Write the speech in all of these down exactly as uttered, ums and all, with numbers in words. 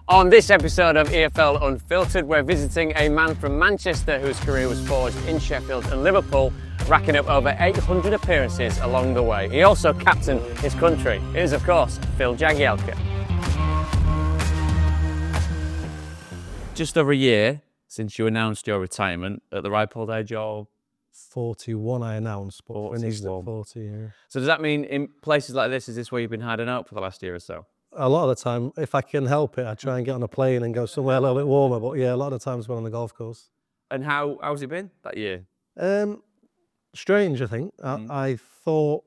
On this episode of E F L Unfiltered, we're visiting a man from Manchester whose career was forged in Sheffield and Liverpool, racking up over eight hundred appearances along the way. He also captained his country. It is, of course, Phil Jagielka. Just over a year since you announced your retirement, at the ripe old age of forty-one I announced, but when he's at forty, yeah. So does that mean in places like this, is this where you've been hiding out for the last year or so? A lot of the time, if I can help it, I try and get on a plane and go somewhere a little bit warmer. But yeah, a lot of the times we're on the golf course. And how how's it been that year? Um, strange, I think. Mm. I, I thought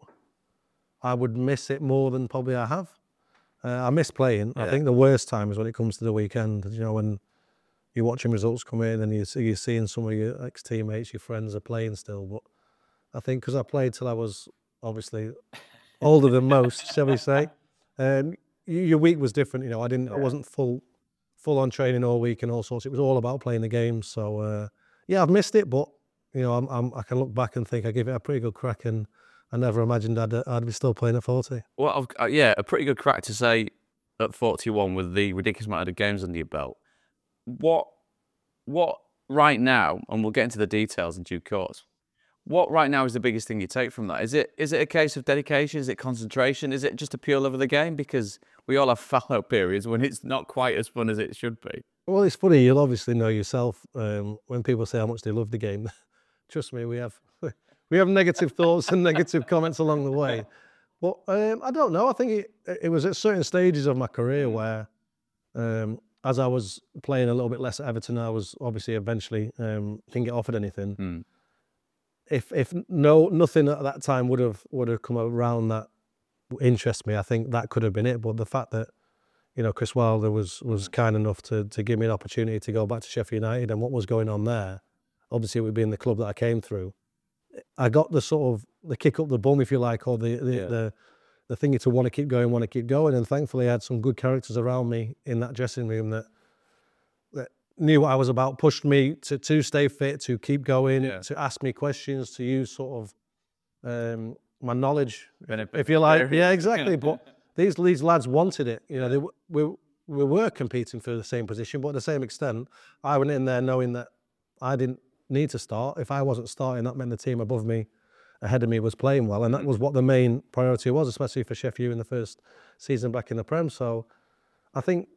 I would miss it more than probably I have. Uh, I miss playing. Yeah. I think the worst time is when it comes to the weekend. You know, when you're watching results come in and you see, you're seeing some of your ex-teammates, your friends are playing still. But I think because I played till I was obviously older than most, shall we say. Um, Your week was different, you know. I didn't, yeah. I wasn't full, full on training all week and all sorts. It was all about playing the game. So uh, yeah, I've missed it, but you know, I'm, I'm, I can look back and think I gave it a pretty good crack, and I never imagined I'd, I'd be still playing at forty. Well, uh, yeah, a pretty good crack to say at forty-one with the ridiculous amount of games under your belt. What, what right now, and we'll get into the details in due course. What right now is the biggest thing you take from that? Is it is it a case of dedication? Is it concentration? Is it just a pure love of the game? Because we all have fallow periods when it's not quite as fun as it should be. Well, it's funny. You'll obviously know yourself um, when people say how much they love the game. Trust me, we have we have negative thoughts and negative comments along the way. But um, I don't know. I think it, it was at certain stages of my career where, um, as I was playing a little bit less at Everton, I was obviously eventually um, didn't get offered anything. Mm. If if no nothing at that time would have would have come around that interests me, I think that could have been it. But the fact that, you know, Chris Wilder was was kind enough to to give me an opportunity to go back to Sheffield United, and what was going on there, obviously it would be in the club that I came through. I got the sort of the kick up the bum, if you like, or the the yeah. the, the thingy to want to keep going, want to keep going, and thankfully I had some good characters around me in that dressing room that that knew what I was about, pushed me to, to stay fit, to keep going, yeah. to ask me questions, to use sort of um, my knowledge, if you like. Yeah, exactly. But these these lads wanted it. You know, they we we were competing for the same position, but at the same extent, I went in there knowing that I didn't need to start. If I wasn't starting, that meant the team above me, ahead of me, was playing well, and that was what the main priority was, especially for Sheffield in the first season back in the Prem. So, I think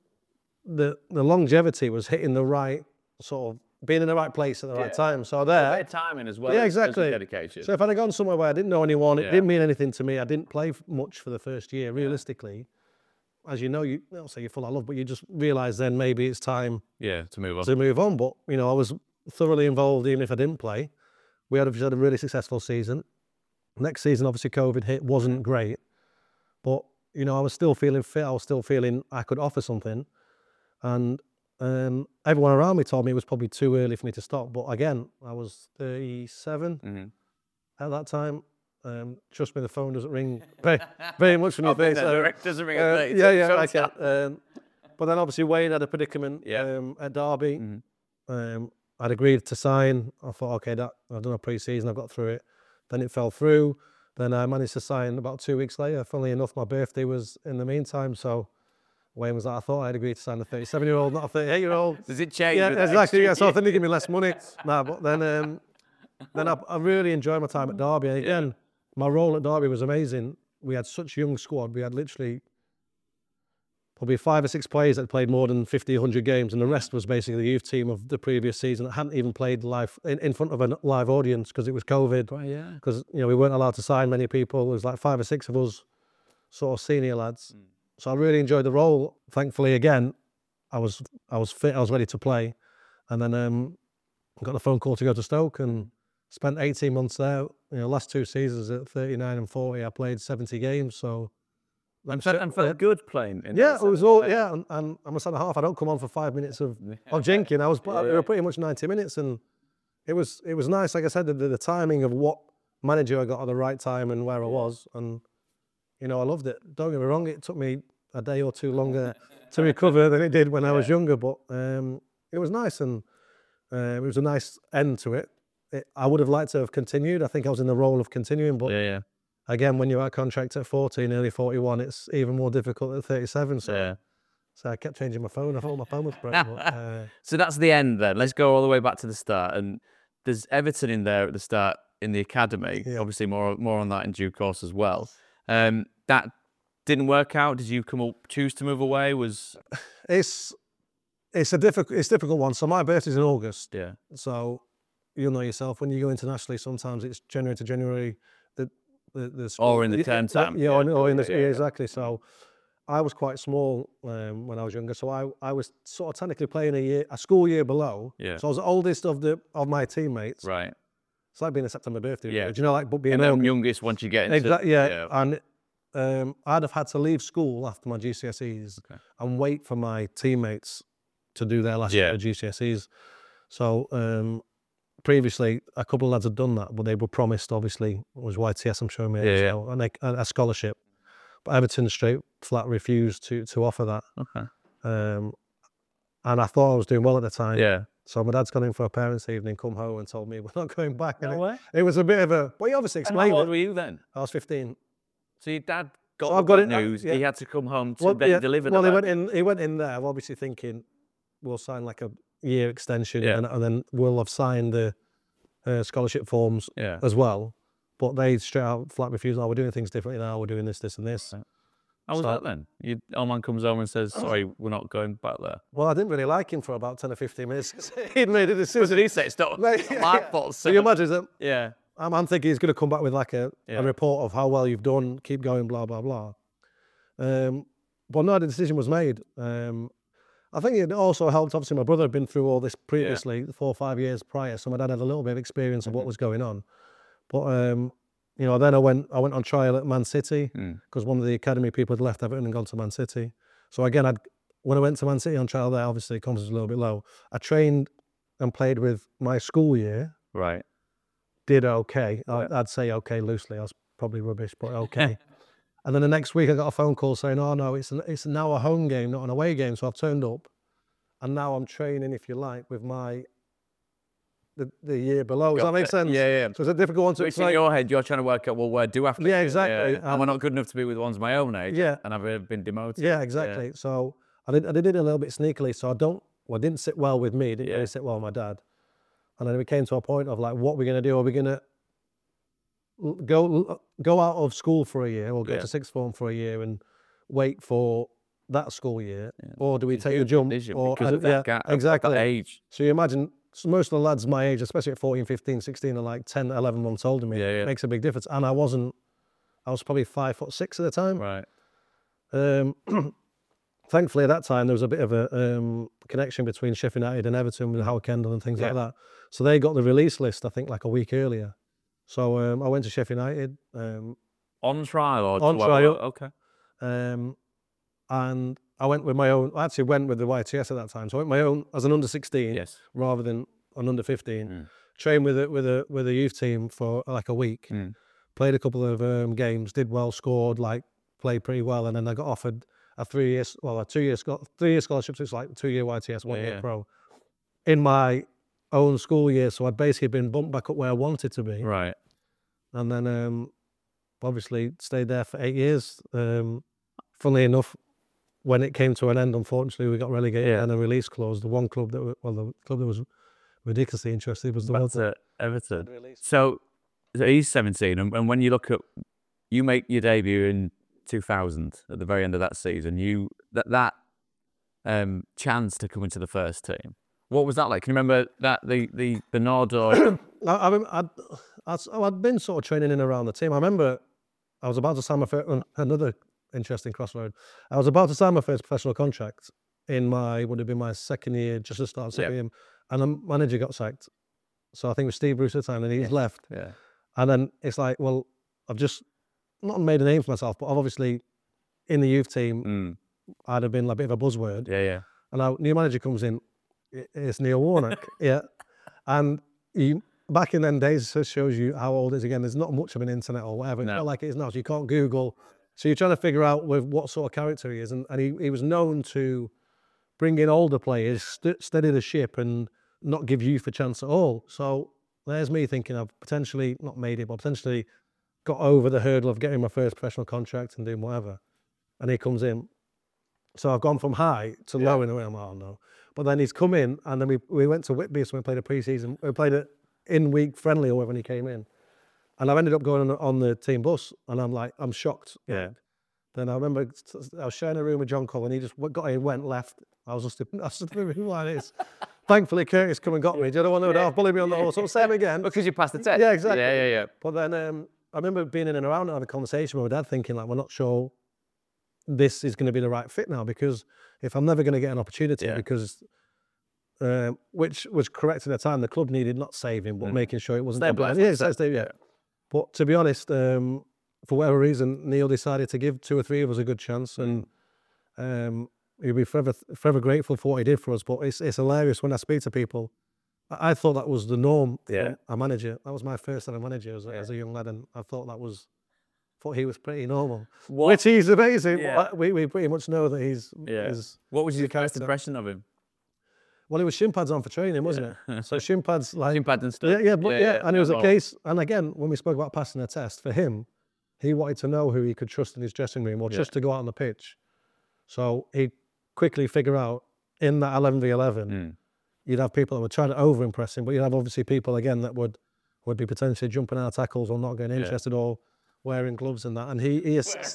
the the longevity was hitting the right sort of being in the right place at the yeah. right time. So there, a bit of timing as well. Yeah, exactly. As dedication. So if I'd have gone somewhere where I didn't know anyone, it yeah. didn't mean anything to me. I didn't play much for the first year. Realistically, yeah. as you know, you don't say you're full of love, but you just realise then maybe it's time. Yeah, to move on. To move on. But you know, I was thoroughly involved even if I didn't play. We had a, had a really successful season. Next season, obviously, COVID hit, wasn't great, but you know, I was still feeling fit. I was still feeling I could offer something, and. Um, everyone around me told me it was probably too early for me to stop. But again, I was thirty-seven mm-hmm. at that time. Um, trust me, the phone doesn't ring very, very much when you're thirty. So, doesn't ring uh, at thirty. Yeah, yeah, I can. Um, but then obviously Wayne had a predicament yeah. um, at Derby. Mm-hmm. Um, I'd agreed to sign. I thought, okay, that I've done a pre-season, I've got through it. Then it fell through. Then I managed to sign about two weeks later. Funnily enough, my birthday was in the meantime, so Wayne was like, I thought I'd agreed to sign a thirty-seven-year-old, not a thirty-eight-year-old. Does it change? Yeah, exactly. Yeah, so I think they give me less money. Nah, but then, um, then I, I really enjoyed my time at Derby. And again, yeah. my role at Derby was amazing. We had such a young squad. We had literally probably five or six players that played more than fifty, one hundred games, and the rest was basically the youth team of the previous season that hadn't even played live in, in front of a live audience because it was COVID. Right, yeah. Because you know we weren't allowed to sign many people. There was like five or six of us, sort of senior lads. Mm. So I really enjoyed the role. Thankfully, again, I was I was fit, I was ready to play. And then um, I got the phone call to go to Stoke and spent eighteen months there. You know, last two seasons at thirty-nine and forty, I played seventy games. So And felt, and felt good playing. In yeah, it was all, yeah. And, and I'm a centre half. I don't come on for five minutes of, of jinking. I was, yeah, yeah. It was pretty much ninety minutes. And it was it was nice. Like I said, the, the timing of what manager I got at the right time and where I was. And, you know, I loved it. Don't get me wrong, it took me a day or two longer to recover than it did when I was younger, but um, it was nice, and uh, it was a nice end to it. it. I would have liked to have continued. I think I was in the role of continuing, but yeah, yeah. again, when you're at contract at forty, nearly forty-one, it's even more difficult at thirty-seven. So, yeah. So I kept changing my phone. I thought my phone was broke. but, uh, So that's the end then. Let's go all the way back to the start. And there's Everton in there at the start in the academy. Yeah. Obviously, more more on that in due course as well. Um, that didn't work out. Did you come up, choose to move away? Was it's it's a difficult it's a difficult one. So my birthday's in August. yeah, So you'll know yourself when you go internationally. Sometimes it's January to January. The the, the school, Or in the term time. Yeah, or, or in the, Yeah, yeah, yeah. exactly. So I was quite small um, when I was younger. So I, I was sort of technically playing a year a school year below. Yeah. So I was the oldest of the of my teammates. right. It's like being a September birthday. Yeah. Do you know, like but being And then home. youngest once you get into Exactly. Yeah. yeah. And um, I'd have had to leave school after my G C S Es Okay. and wait for my teammates to do their last Yeah. year of G C S Es. So um, previously, a couple of lads had done that, but they were promised, obviously, it was Y T S, I'm showing me, Yeah, yeah. so, and they, a scholarship. But Everton straight flat refused to to offer that. Okay. Um, and I thought I was doing well at the time. Yeah. So my dad's gone in for a parents' evening, come home and told me we're not going back. And No it, way. it was a bit of a, well, he obviously And how explained old it. were you then? I was fifteen. So your dad got So the I've got bad it, uh, news. yeah. He had to come home to Well, then yeah, deliver well the he bad went in. He went in there, obviously thinking we'll sign like a year extension, Yeah. and, and then we'll have signed the uh, scholarship forms Yeah. as well. But they straight out flat refused. Oh, we're doing things differently now. We're doing this, this, and this. Right. How was So- that then? You, old man comes home and says, sorry, we're not going back there. Well, I didn't really like him for about ten or fifteen minutes. He'd made a What decision. did he say? It's not Mate, it's not my yeah. fault, So sir. you imagine that Yeah. I'm, I'm thinking he's going to come back with like a, Yeah. a report of how well you've done, keep going, blah, blah, blah. Um, but no, the decision was made. Um, I think it also helped, obviously my brother had been through all this previously, four or five years prior, so my dad had a little bit of experience of what Mhm. was going on. But, um, you know, then I went I went on trial at Man City Mm. because one of the academy people had left Everton and gone to Man City. So again, I'd, when I went to Man City on trial there, obviously confidence was a little bit low. I trained and played with my school year, Right. did okay. I- Yeah. I'd say okay loosely. I was probably rubbish, but okay. And then the next week I got a phone call saying, oh no, it's, an, it's now a home game, not an away game. So I've turned up and now I'm training, if you like, with my, the, the year below. Does Got that make it. sense? Yeah, yeah. So it's a difficult one to Which in explain. your head, you're trying to work out, well, where do I fit? Yeah, in? exactly. Yeah. Am I not good enough to be with the ones my own age? Yeah. And I've been demoted? Yeah, exactly. So I did, I did it a little bit sneakily. So I don't, well, it didn't sit well with me. It didn't Yeah. really sit well with my dad. And then we came to a point of like, what we're going to do? Are we going to go go out of school for a year or go Yeah. to sixth form for a year and wait for that school year? Yeah. Or do we It's take the huge jump? decision Or, because of that yeah, gap, of exactly. that age. So you imagine so most of the lads my age, especially at fourteen, fifteen, sixteen, are like ten, eleven months older than me. Yeah, yeah. It makes a big difference. And I wasn't, I was probably five foot six at the time. Right. Um, thankfully, at that time, there was a bit of a um, connection between Sheffield United and Everton with Howard Kendall and things Yeah. like that. So they got the release list, I think, like a week earlier. So um, I went to Sheffield United, um, On trial or On well, trial. Okay. um, and I went with my own. I actually went with the Y T S at that time, so I went my own as an under sixteen Yes. rather than an under fifteen. Mm. Trained with a with a with a youth team for like a week. Mm. Played a couple of um, games, did well, scored, like played pretty well, and then I got offered a three years, well, a two year three year scholarship. So it's like two year Y T S, one Yeah, year yeah. pro, in my own school year. So I'd basically been bumped back up where I wanted to be, Right. and then um, obviously stayed there for eight years. Um, funnily enough, when it came to an end, unfortunately, we got relegated Yeah. and a release clause. The one club that, wa- well, the club that was ridiculously interested was the Back one to Everton. that released. So, so he's seventeen, and, and when you look at, you make your debut in two thousand at the very end of that season. You that that um, chance to come into the first team. What was that like? Can you remember that the the the nod or I, I, rem- I'd, I'd, I'd been sort of training in and around the team. I remember I was about to sign my first, another interesting crossroad. I was about to sign my first professional contract in my, would have been my second year, just to start Yeah. second year, and the manager got sacked. So I think it was Steve Bruce at the time, and he's left. yeah? And then it's like, well, I've just not made a name for myself, but I've obviously in the youth team, Mm. I'd have been like a bit of a buzzword. Yeah, yeah. And now new manager comes in, i- it's Neil Warnock, yeah. And you, back in them days, it shows you how old it is again. There's not much of an internet or whatever. It's No. not like it is now, so you can't Google. So you're trying to figure out with what sort of character he is. And, and he, he was known to bring in older players, st- steady the ship and not give youth a chance at all. So there's me thinking I've potentially not made it, but potentially got over the hurdle of getting my first professional contract and doing whatever. And he comes in So I've gone from high to low in a way. I'm like, oh no. But then he's come in, and then we we went to Whitby, so we played a pre-season. We played it in week friendly or whatever when he came in, and I ended up going on, on the team bus, and I'm like, I'm shocked. Yeah. Then I remember I was sharing a room with John Cole, and he just got in, went left. I was just, I was just like this. Thankfully, Curtis come and got me. Do you know what I know? Bully me on the horse. So same again. Because you passed the test. Yeah, exactly. Yeah, yeah, yeah. But then um, I remember being in and around and having a conversation with my dad, thinking like, we're not sure this is going to be the right fit now, because if I'm never going to get an opportunity, Yeah. because uh, which was correct at the time, the club needed not saving, but Mm. making sure it wasn't Stay a blind. blessed. Yeah, exactly, yeah. But to be honest, um, for whatever reason, Neil decided to give two or three of us a good chance, and um, he'd be forever, forever grateful for what he did for us. But it's it's hilarious when I speak to people. I, I thought that was the norm. Yeah. For a manager. That was my first ever manager as, a- as a young lad, and I thought that was, thought he was pretty normal. What, Which he's amazing. Yeah. But we we pretty much know that he's. Yeah. Is, what was your the first character. impression of him? well, it was shin pads on for training, wasn't it? So shin pads like. Shin pads and stuff. Yeah, yeah, but yeah, and it was a Oh, case. And again, when we spoke about passing a test, for him, he wanted to know who he could trust in his dressing room, or Yeah. just to go out on the pitch. So he'd quickly figure out in that eleven v eleven, Mm. you'd have people that would try to over impress him, but you'd have obviously people again that would would be potentially jumping out of tackles or not getting Yeah. interested or wearing gloves and that. And he he, ass-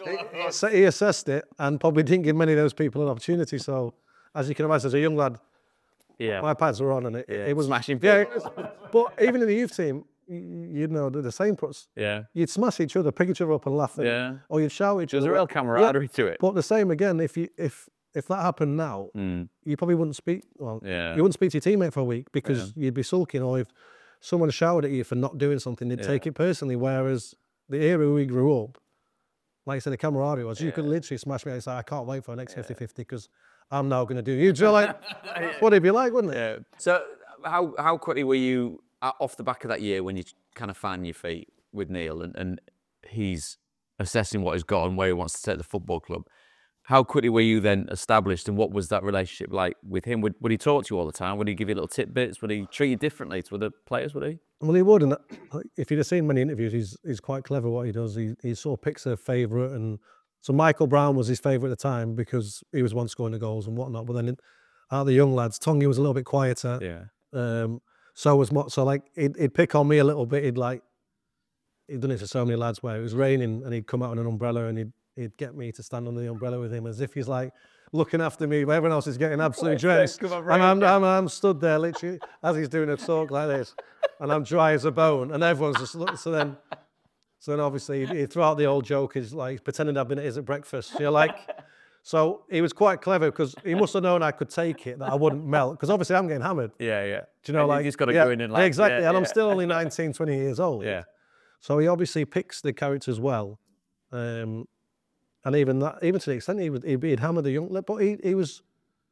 he, he assessed it and probably didn't give many of those people an opportunity. So as you can imagine, as a young lad, Yeah. my pads were on, and it, Yeah, it was smashing Yeah, people. it was- but even in the youth team, y- you'd know the same. Puts Yeah. you'd smash each other, pick each other up, and laugh. At, Yeah. Or you'd shout at each There's other. a real camaraderie to it. But the same again, if you if if that happened now, Mm. you probably wouldn't speak. Well, Yeah. you wouldn't speak to your teammate for a week because you'd be sulking, or if someone shouted at you for not doing something, they'd take it personally. Whereas the era we grew up, like I said, the camaraderie was you could literally smash me. It's like, I can't wait for the next fifty fifty because I'm now going to do you. Do you know, like what it'd be like, wouldn't it? Yeah. So how how quickly were you uh, off the back of that year when you kind of found your feet with Neil, and, and he's assessing what he's got and where he wants to take the football club? How quickly were you then established, and what was that relationship like with him? Would, would he talk to you all the time? Would he give you little tidbits? Would he treat you differently to other players, would he? Well, he would, and like, if you'd have seen many interviews, he's he's quite clever what he does. He he sort of picks a favourite, and so Michael Brown was his favourite at the time because he was one scoring the goals and whatnot. But then in, out of the young lads, Tongi was a little bit quieter. Yeah. Um, so was Mo. So like he'd, he'd pick on me a little bit. He'd like he'd done it to so many lads where it was raining and he'd come out on an umbrella and he'd he'd get me to stand under the umbrella with him as if he's like looking after me. But everyone else is getting absolutely drenched, come on, and I'm, I'm I'm stood there literally as he's doing a talk like this, and I'm dry as a bone, and everyone's just look. So then, so then obviously he, he threw out the old joke, is like pretending I've been at his at breakfast. You know, like. So he was quite clever because he must have known I could take it, that I wouldn't melt. Because obviously I'm getting hammered. Yeah, yeah. Do you know, And like you just got to yeah, go in and like exactly, yeah, and I'm yeah. still only nineteen, twenty years old. Yeah. So he obviously picks the characters well, um, and even that, even to the extent he would, he'd, he'd hammer the young, but he he was,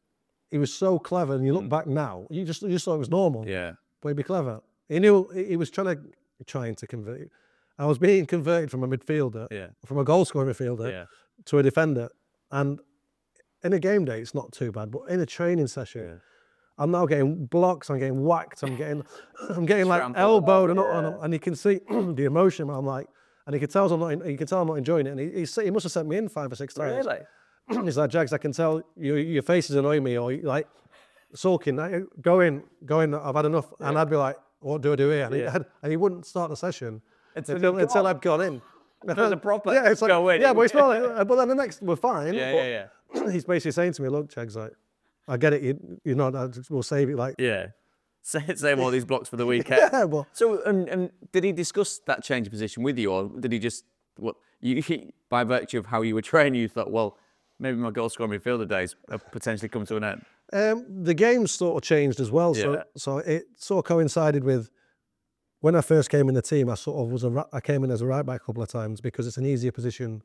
he was so clever. And you look back now, you just you just thought it was normal. Mm. Yeah. But he'd be clever. He knew he he was trying to trying to convert. I was being converted from a midfielder, Yeah. from a goal scoring midfielder, Yeah. to a defender, and in a game day it's not too bad, but in a training session. Yeah. I'm now getting blocks. I'm getting whacked. I'm getting, I'm getting like Trampled elbowed, and, about, and, yeah. and you can see the emotion. I'm like, and he can tell I'm not. en- He can tell I'm not enjoying it. And he, he, s- he must have sent me in five or six times. Really? He's like, Jags, I can tell you, your face is annoying me, or you like sulking. Like, Go in, go in. I've had enough. And I'd be like, what do I do here? And, he, Yeah. had, and he wouldn't start the session Until until, you until go. I'd gone in. It was a proper Yeah, it's like, go in. yeah, but it's not. Like, but then the next, we're fine. Yeah, but yeah, yeah. He's basically saying to me, look, Jags, like, I get it. You, you know, I just- we'll save it. Like, Yeah. Sa- Same all these blocks for the weekend. yeah, well, So, and, and did he discuss that change of position with you, or did he just, what, you, he, by virtue of how you were training, you thought, well, maybe my goal scoring midfielder days have potentially come to an end? Um, the game sort of changed as well, so Yeah. so it sort of coincided with when I first came in the team. I sort of was a ri- I came in as a right back a couple of times because it's an easier position,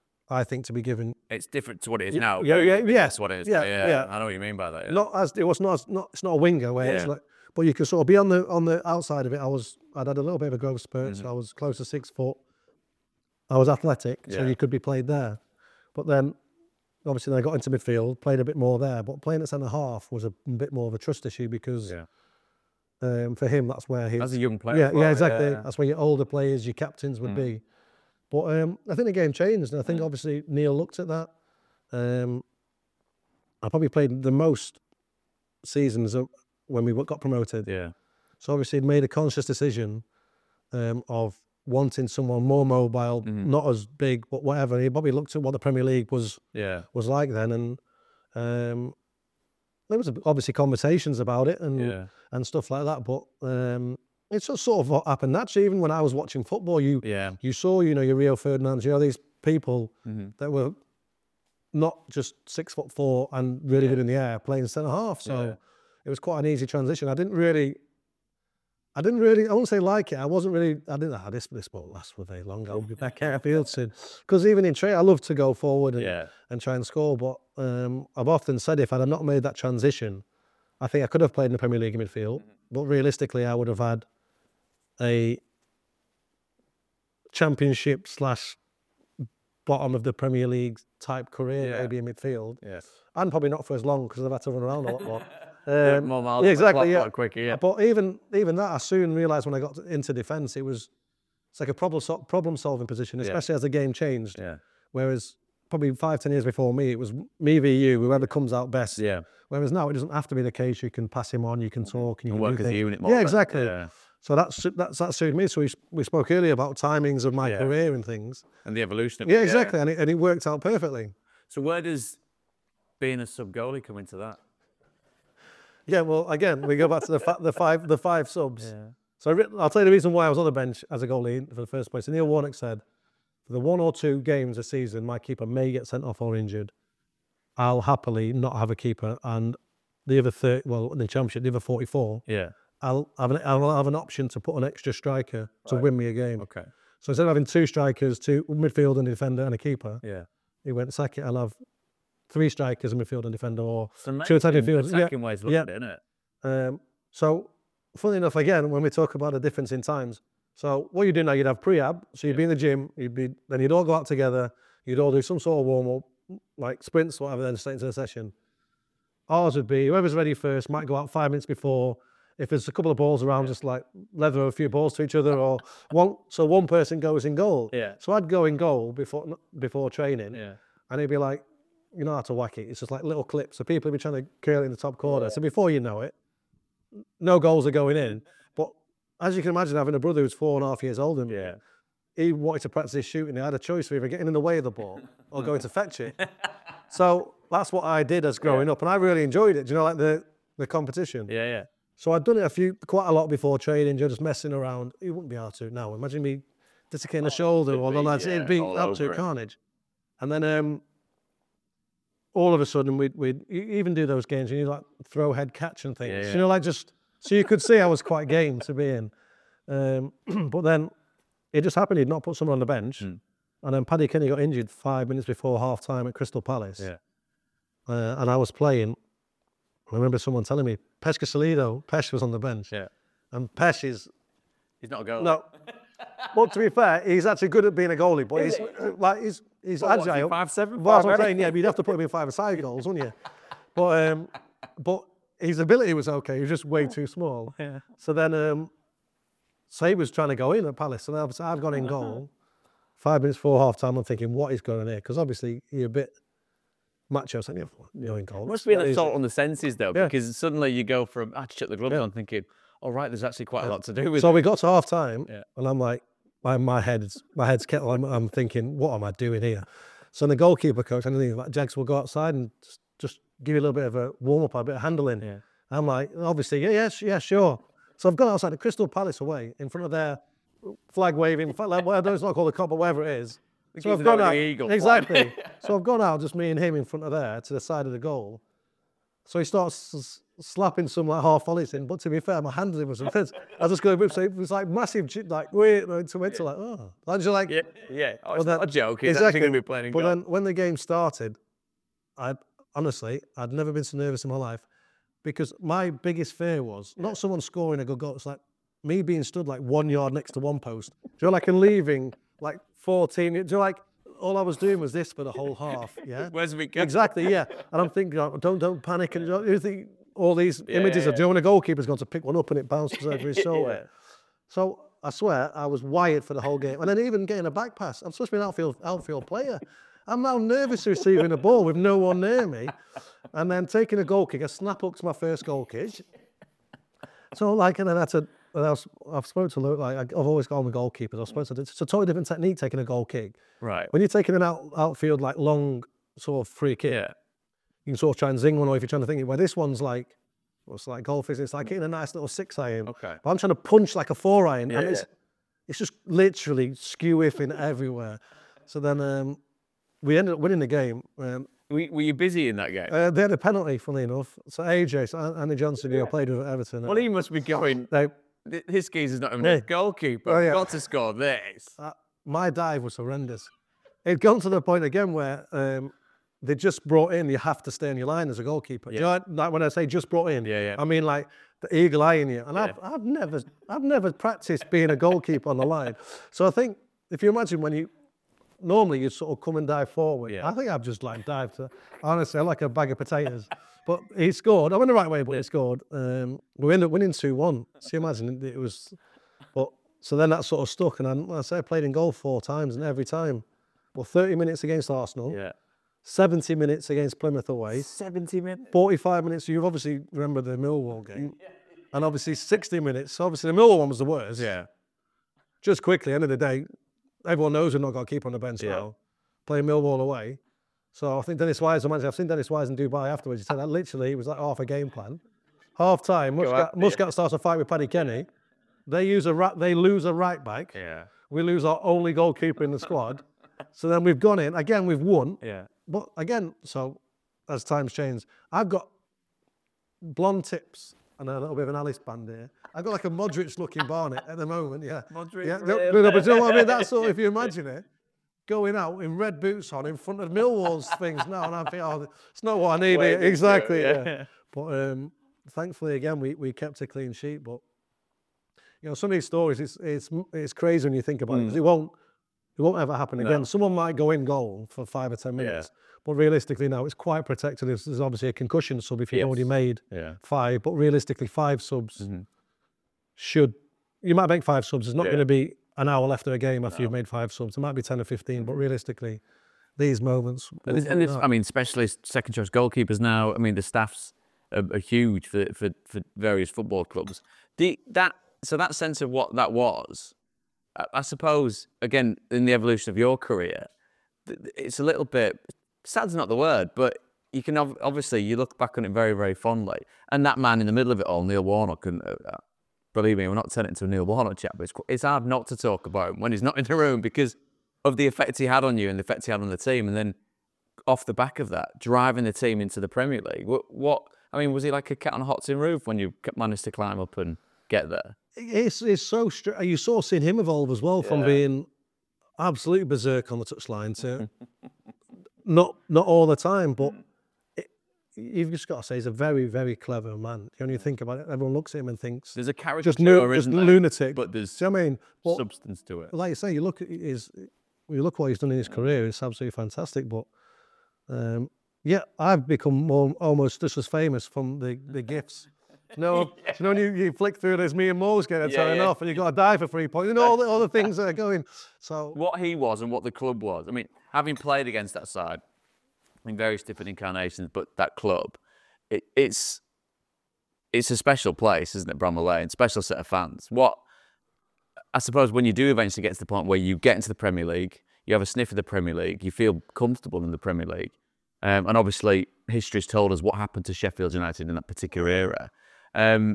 I think, to be given. It's different to what it is now. yeah, yeah, yeah. That's what it is. Yeah, Yeah, yeah. I know what you mean by that. Yeah. Not as it was not as, not it's not a winger where it's Yeah. like, but you can sort of be on the on the outside of it. I was I'd had a little bit of a growth spurt, Mm-hmm. so I was close to six foot. I was athletic, so Yeah. you could be played there, but then. Obviously, then I got into midfield, played a bit more there, but playing at centre half was a bit more of a trust issue because Yeah. um, for him, that's where he As a young player. Yeah, as well, yeah, exactly. yeah. That's where your older players, your captains would be. But um, I think the game changed, and I think obviously Neil looked at that. Um, I probably played the most seasons of when we got promoted. Yeah. So obviously he'd made a conscious decision um, of wanting someone more mobile, Mm-hmm. not as big, but whatever. He probably looked at what the Premier League was Yeah. was like then, and um, there was obviously conversations about it and Yeah. and stuff like that. But um, it's just sort of what happened naturally. Even when I was watching football, you Yeah. you saw, you know, your Rio Ferdinands, you know, these people Mm-hmm. that were not just six foot four and really good in the air playing centre half. So Yeah. it was quite an easy transition. I didn't really, I didn't really, I won't say like it. I wasn't really, I didn't, ah, this, this won't last for very long. I'll be back out of field soon. Because even in training, I love to go forward and, Yeah. and try and score. But um, I've often said if I had not made that transition, I think I could have played in the Premier League in midfield. Mm-hmm. But realistically, I would have had a championship slash bottom of the Premier League type career, Yeah. maybe in midfield. Yeah. And probably not for as long because I've had to run around a lot more. Um, More miles yeah, on the exactly. clock, Yeah. a lot quicker. Yeah. But even even that, I soon realised when I got to, into defence, it was it's like a problem so, problem solving position, especially as the game changed. Yeah. Whereas probably five ten years before me, it was me v you, whoever comes out best. Yeah. Whereas now it doesn't have to be the case. You can pass him on, you can talk, and you And can work do as a things. unit more. Yeah, then. exactly. Yeah. So that's that's that suited me. So we we spoke earlier about timings of my Yeah. career and things. And the evolution of Yeah, it. exactly, and it, and it worked out perfectly. So where does being a sub goalie come into that? Yeah, well, again, we go back to the fa- the five the five subs. Yeah. So I re- I'll tell you the reason why I was on the bench as a goalie for the first place. And Neil Warnock said, for the one or two games a season, my keeper may get sent off or injured. I'll happily not have a keeper, and the other thirty, well, in the championship, the other forty-four, Yeah. I'll have an I'll have an option to put an extra striker to win me a game. Okay. So instead of having two strikers, two midfield and defender and a keeper, Yeah. he went, sack it, I'll have three strikers, a midfield and defender, or So two attacking midfielders. Yeah. attacking ways of looking Yeah. at it, isn't it? Um, so, funny enough, again, when we talk about the difference in times, so what you do now, you'd have pre-ab, so you'd be in the gym, you'd be, then you'd all go out together, you'd all do some sort of warm-up, like sprints, whatever, then straight into the session. Ours would be, whoever's ready first might go out five minutes before. If there's a couple of balls around, just like leather a few balls to each other, or one, so one person goes in goal. Yeah. So I'd go in goal before before training, Yeah. and he'd be like, you know how to whack it. It's just like little clips. So people would be trying to curl it in the top corner. So before you know it, no goals are going in. But as you can imagine, having a brother who's four and a half years older than me, Yeah. he wanted to practice his shooting. He had a choice of either getting in the way of the ball or going to fetch it. So that's what I did as growing up, and I really enjoyed it. Do you know, like the the competition? Yeah. Yeah. So I'd done it a few, quite a lot before training, just messing around. You wouldn't be able to now. Imagine me dislocating the shoulder or the be, lads. yeah, It'd be all over absolute it. carnage. And then um, all of a sudden, we'd, we'd you even do those games and you like throw head catch and things. Yeah, yeah. You know, like just so you could see I was quite game to be in. Um, but then it just happened. He'd not put someone on the bench, Mm. and then Paddy Kenny got injured five minutes before half time at Crystal Palace. Yeah. Uh, and I was playing. I remember someone telling me Pesh Salido, Pesh was on the bench. Yeah. And Pesh is He's not a goalie. no. Well, to be fair, he's actually good at being a goalie, but he's like he's he's What was he, agile. five seven, Well, that's what I'm five eight? saying. Yeah, but you'd have to put him in five-a-side goals, wouldn't you? But um, but his ability was okay. He was just way too small. Yeah. So then, um, so he was trying to go in at Palace, and I've, I've gone in goal. Five minutes before half time, I'm thinking, what is going on here? Because obviously you're a bit macho, saying you're in goal. It must be an What is assault it? on the senses though, Yeah. because suddenly you go from I shut the gloves Yeah. on thinking, all right, there's actually quite a lot to do with So it. we got to half time, Yeah. and I'm like, my, my head's my head's kettle. I'm, I'm thinking, what am I doing here? So the goalkeeper coach, and he's like, Jags will go outside and just, just give you a little bit of a warm up, a bit of handling. Yeah. I'm like, obviously, yeah, yes, yeah, sure. So I've gone outside the Crystal Palace away in front of their flag waving, flag, like, well, it's not called a cop, but whatever it is. So keeps I've gone an out, eagle flying. exactly. So I've gone out, just me and him in front of there to the side of the goal. So he starts s- slapping some like half volleys in, but to be fair, my handling was intense. I was just going, so it was like massive, ch- like wait, to went to like, oh, I was just like, Yeah, yeah. Oh, it's Well, then- not a joke. He's exactly. actually going to be playing in But goal. then when the game started, I honestly, I'd never been so nervous in my life because my biggest fear was not someone scoring a good goal. It's like me being stood like one yard next to one post. Do you know, like, and leaving like fourteen. Do you know, like, all I was doing was this for the whole half. Yeah. Where's we go? Exactly, yeah. And I'm thinking, oh, don't don't panic. And you think all these Yeah, images yeah, of doing a goalkeeper's going to pick one up and it bounces over his shoulder. Yeah. So I swear I was wired for the whole game. And then even getting a back pass, I'm supposed to be an outfield outfield player. I'm now nervous receiving a ball with no one near me. and then taking a goal kick, I snap hooked my first goal kick. So like, and then I had to, and I was, I've spoken to Luke, like I've always gone with goalkeepers. I was supposed to, it's a totally different technique taking a goal kick. Right. When you're taking an out, outfield, like long sort of free kick, Yeah. you can sort of try and zing one, or if you're trying to think, where this one's like, what's like golf is, it's like hitting a nice little six iron. Okay. But I'm trying to punch like a four iron, Yeah, and it's, yeah. it's just literally skew-whiffing everywhere. So then um, we ended up winning the game. Um, Were, were you busy in that game? uh, they had a penalty, funnily enough. So A J, so Andy Johnson, who I played with at Everton. Well, he must be going. they, th- His geezer's not even Yeah. a goalkeeper. Oh, yeah. Got to score this. uh, my dive was horrendous. It'd gone to the point again where um, they just brought in, you have to stay on your line as a goalkeeper. Do you know, like when I say just brought in, Yeah, yeah. I mean like the eagle eye in you. And I've, I've never, I've never practiced being a goalkeeper on the line. So I think if you imagine when you, normally you sort of come and dive forward. Yeah. I think I've just like dived to, honestly, I'm like a bag of potatoes. But he scored. I went the right way, but he scored. Um, we ended up winning two one. So you imagine it was, but so then that sort of stuck. And I, like I say, I played in goal four times, and every time, well, thirty minutes against Arsenal, Yeah. seventy minutes against Plymouth away, seventy minutes. forty-five minutes. You obviously remember the Millwall game, and obviously sixty minutes. Obviously the Millwall one was the worst. Yeah. Just quickly, end of the day, everyone knows we're not got to keep on the bench Yeah. now. Playing Millwall away. So I think Dennis Wise, the manager, I've seen Dennis Wise in Dubai afterwards. He said that literally it was like half a game plan. Half time, Go Muscat, out, yeah. Muscat starts a fight with Paddy Kenny. They use a ra- they lose a right back. Yeah. We lose our only goalkeeper in the squad. So then we've gone in again. We've won. Yeah. But again, so as times change, I've got blonde tips and a little bit of an Alice band here. I've got like a Modric-looking Barnet at the moment. Yeah. Modric, Yeah. really? No, no, but you know what I mean? That's sort of, if you imagine it, going out in red boots on in front of Millwall's things now, and I'm thinking, oh, it's not what I need. Way Here. to Exactly. go, Yeah. yeah. But um, thankfully, again, we we kept a clean sheet. But you know, some of these stories, it's it's it's crazy when you think about it, because it won't it won't ever happen again. No. Someone might go in goal for five or ten minutes, but realistically now it's quite protected. There's, there's obviously a concussion sub if you've Yes. already made Yeah. five, but realistically five subs Mhm. should, you might make five subs. There's not Yeah. going to be an hour left of a game after you've made five subs. It might be ten or fifteen, but realistically, these moments. And, this, and this, I mean, specialist second choice goalkeepers now. I mean, the staffs are, are huge for, for for various football clubs. The that so that sense of what that was, I, I suppose, again in the evolution of your career, th- it's a little bit sad's not the word, but you can ob- obviously you look back on it very very fondly. And that man in the middle of it all, Neil Warnock, and uh, believe me, we're not turning it into a Neil Warnock chat, but it's, qu- it's hard not to talk about him when he's not in the room because of the effect he had on you and the effect he had on the team, and then off the back of that, driving the team into the Premier League. What, what I mean, was he like a cat on a hot tin roof when you managed to climb up and get there? It's it's so str- you saw seeing him evolve as well from Yeah. being absolutely berserk on the touchline to not not all the time, but it, you've just got to say he's a very very clever man. When you think about it, everyone looks at him and thinks There's a character, just, nu- just isn't there? lunatic. But there's Do you know what I mean? But substance to it. like you say, you look at his, you look what he's done in his career. It's absolutely fantastic. But um, yeah, I've become more, almost just as famous from the, the gifts. No, you know, when you, you flick through, there's me and Mo's getting Yeah, turning yeah. off, and you got to die for three points. You know, all the, all the things that are going. So What he was and what the club was. I mean, having played against that side in various different incarnations, but that club, it, it's it's a special place, isn't it, Bramall Lane? Special set of fans. What I suppose when you do eventually get to the point where you get into the Premier League, you have a sniff of the Premier League, you feel comfortable in the Premier League, um, and obviously history's told us what happened to Sheffield United in that particular era. Um,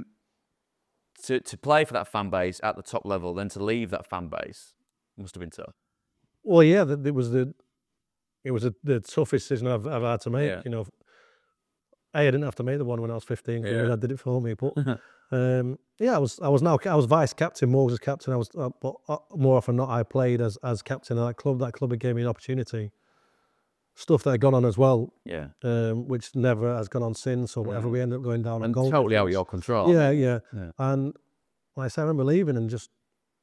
to to play for that fan base at the top level, then to leave that fan base must have been tough. well, yeah, that it was the it was a, the toughest decision I've ever had to make. Yeah. You know, A, I didn't have to make the one when I was fifteen. 'Cause my Yeah. dad did it for me. But um, yeah, I was I was now I was vice captain. Morgs was captain. I was, uh, but uh, more often than not, I played as as captain of that club. That club had gave me an opportunity. Stuff that had gone on as well, Yeah. um, which never has gone on since, or whatever. Yeah. We ended up going down on And goal totally out of difference. your control. Yeah, yeah, Yeah. And like I said, I remember leaving and just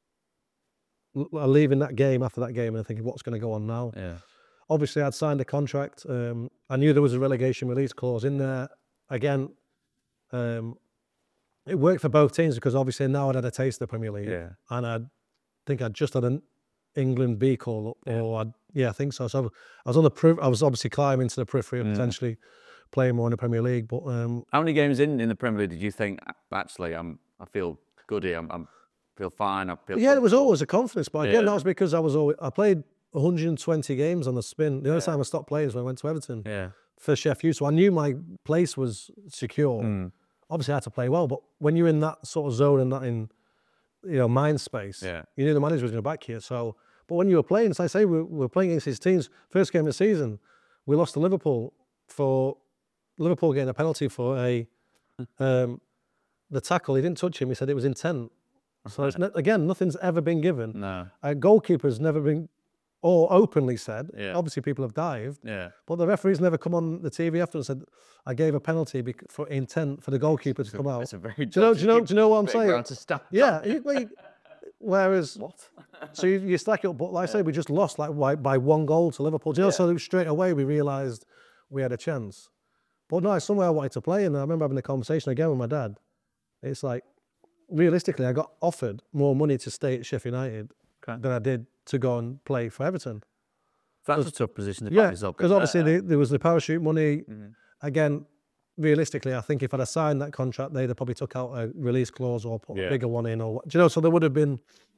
l- leaving that game after that game and thinking, what's going to go on now? Yeah. Obviously, I'd signed a contract. Um, I knew there was a relegation release clause in there. Again, um, it worked for both teams because obviously now I'd had a taste of the Premier League, Yeah. and I think I'd just had an England B call up, Yeah. or I'd, yeah, I think so. So I was on the periphery. I was obviously climbing to the periphery of Mm. potentially playing more in the Premier League. But um, how many games in in the Premier League did you think actually I'm I feel good here, I'm, I'm feel fine, I feel yeah, it was always a confidence. But again, Yeah. that was because I was always I played one hundred twenty games on the spin. The only Yeah. time I stopped playing is when I went to Everton yeah for Sheffield. So I knew my place was secure. Mm. Obviously, I had to play well. But when you're in that sort of zone and not in, you know, mind space, Yeah. you knew the manager was going to back you. So, but when you were playing, as I say, we we were playing against his teams. First game of the season, we lost to Liverpool for Liverpool getting a penalty for a um, the tackle. He didn't touch him. He said it was intent. So it's ne- again, nothing's ever been given. no A goalkeeper's never been, or openly said. Yeah. Obviously, people have dived, yeah but the referee's never come on the T V after and said, "I gave a penalty bec- for intent for the goalkeeper to come out." it's a very Do you know? Do you know? Do you know what I'm big saying? ground to stand Yeah. you- well, you- Whereas, what so you, you stack it up, but like I say, we just lost like by, by one goal to Liverpool. Do you know? So straight away we realised we had a chance. But no, it's somewhere I wanted to play, and I remember having a conversation again with my dad. It's like, realistically, I got offered more money to stay at Sheffield United Okay. than I did to go and play for Everton. that's a tough position to Yeah, find yourself because in. obviously the, there was the parachute money. Mhm. Again, realistically, I think if I'd have signed that contract, they'd have probably took out a release clause or put Yeah. a bigger one in, or what- do you know? So there would have been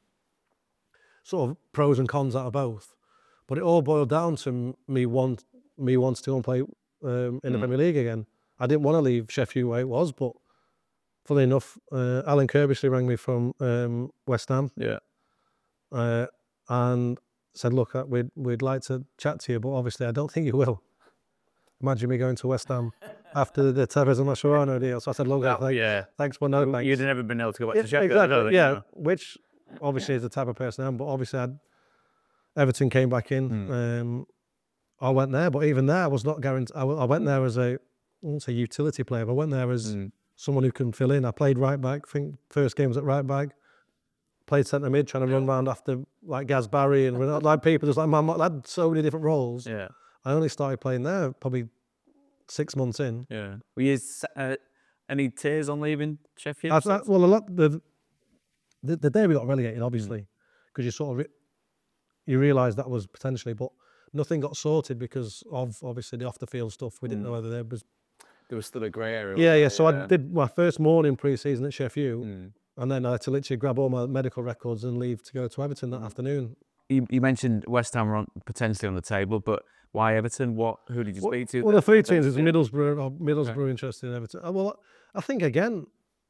sort of pros and cons out of both. But it all boiled down to m- me want me wants to go and play um, in the Mm. Premier League again. I didn't want to leave Sheffield where it was, but funnily enough, uh, Alan Kirbysley rang me from um, West Ham yeah uh, and said, "Look, uh, we'd we'd like to chat to you, but obviously I don't think you will." Imagine me going to West Ham after the Tevez and Mascherano deal. So I said, "Look, That- thank, yeah thanks, but no thanks." you'd never been able to go back Yeah, to Sheffield I exactly. don't think, Yeah, no. which obviously is the type of person I am. But obviously, I'd, Everton came back in. Mm. Um, I went there, but even there, I was not guaranteed. I, w- I went there as a, I won't say utility player, but I went there as Mm. someone who can fill in. I played right back. I think first game was at right back. Played centre mid, trying to run around after like Gaz Barry and like people. Just like man, I had so many different roles. yeah I only started playing there probably six months in. yeah were you s- uh, any tears on leaving Sheffield? I, I, well, a lot the, the the day we got relegated, obviously, because you sort of re- you realise that was potentially, but nothing got sorted because of obviously the off the field stuff. We didn't know whether there was. There was still a grey area. Yeah, wasn't yeah. So there? I did my first morning pre-season at Sheffield, Mm. and then I had to literally grab all my medical records and leave to go to Everton that afternoon. You, you mentioned West Ham were on, potentially on the table, but why Everton? What? Who did you Well, speak to? well, the three teams is Yeah. Middlesbrough, or Middlesbrough interested in Everton. Uh, Well, I think again,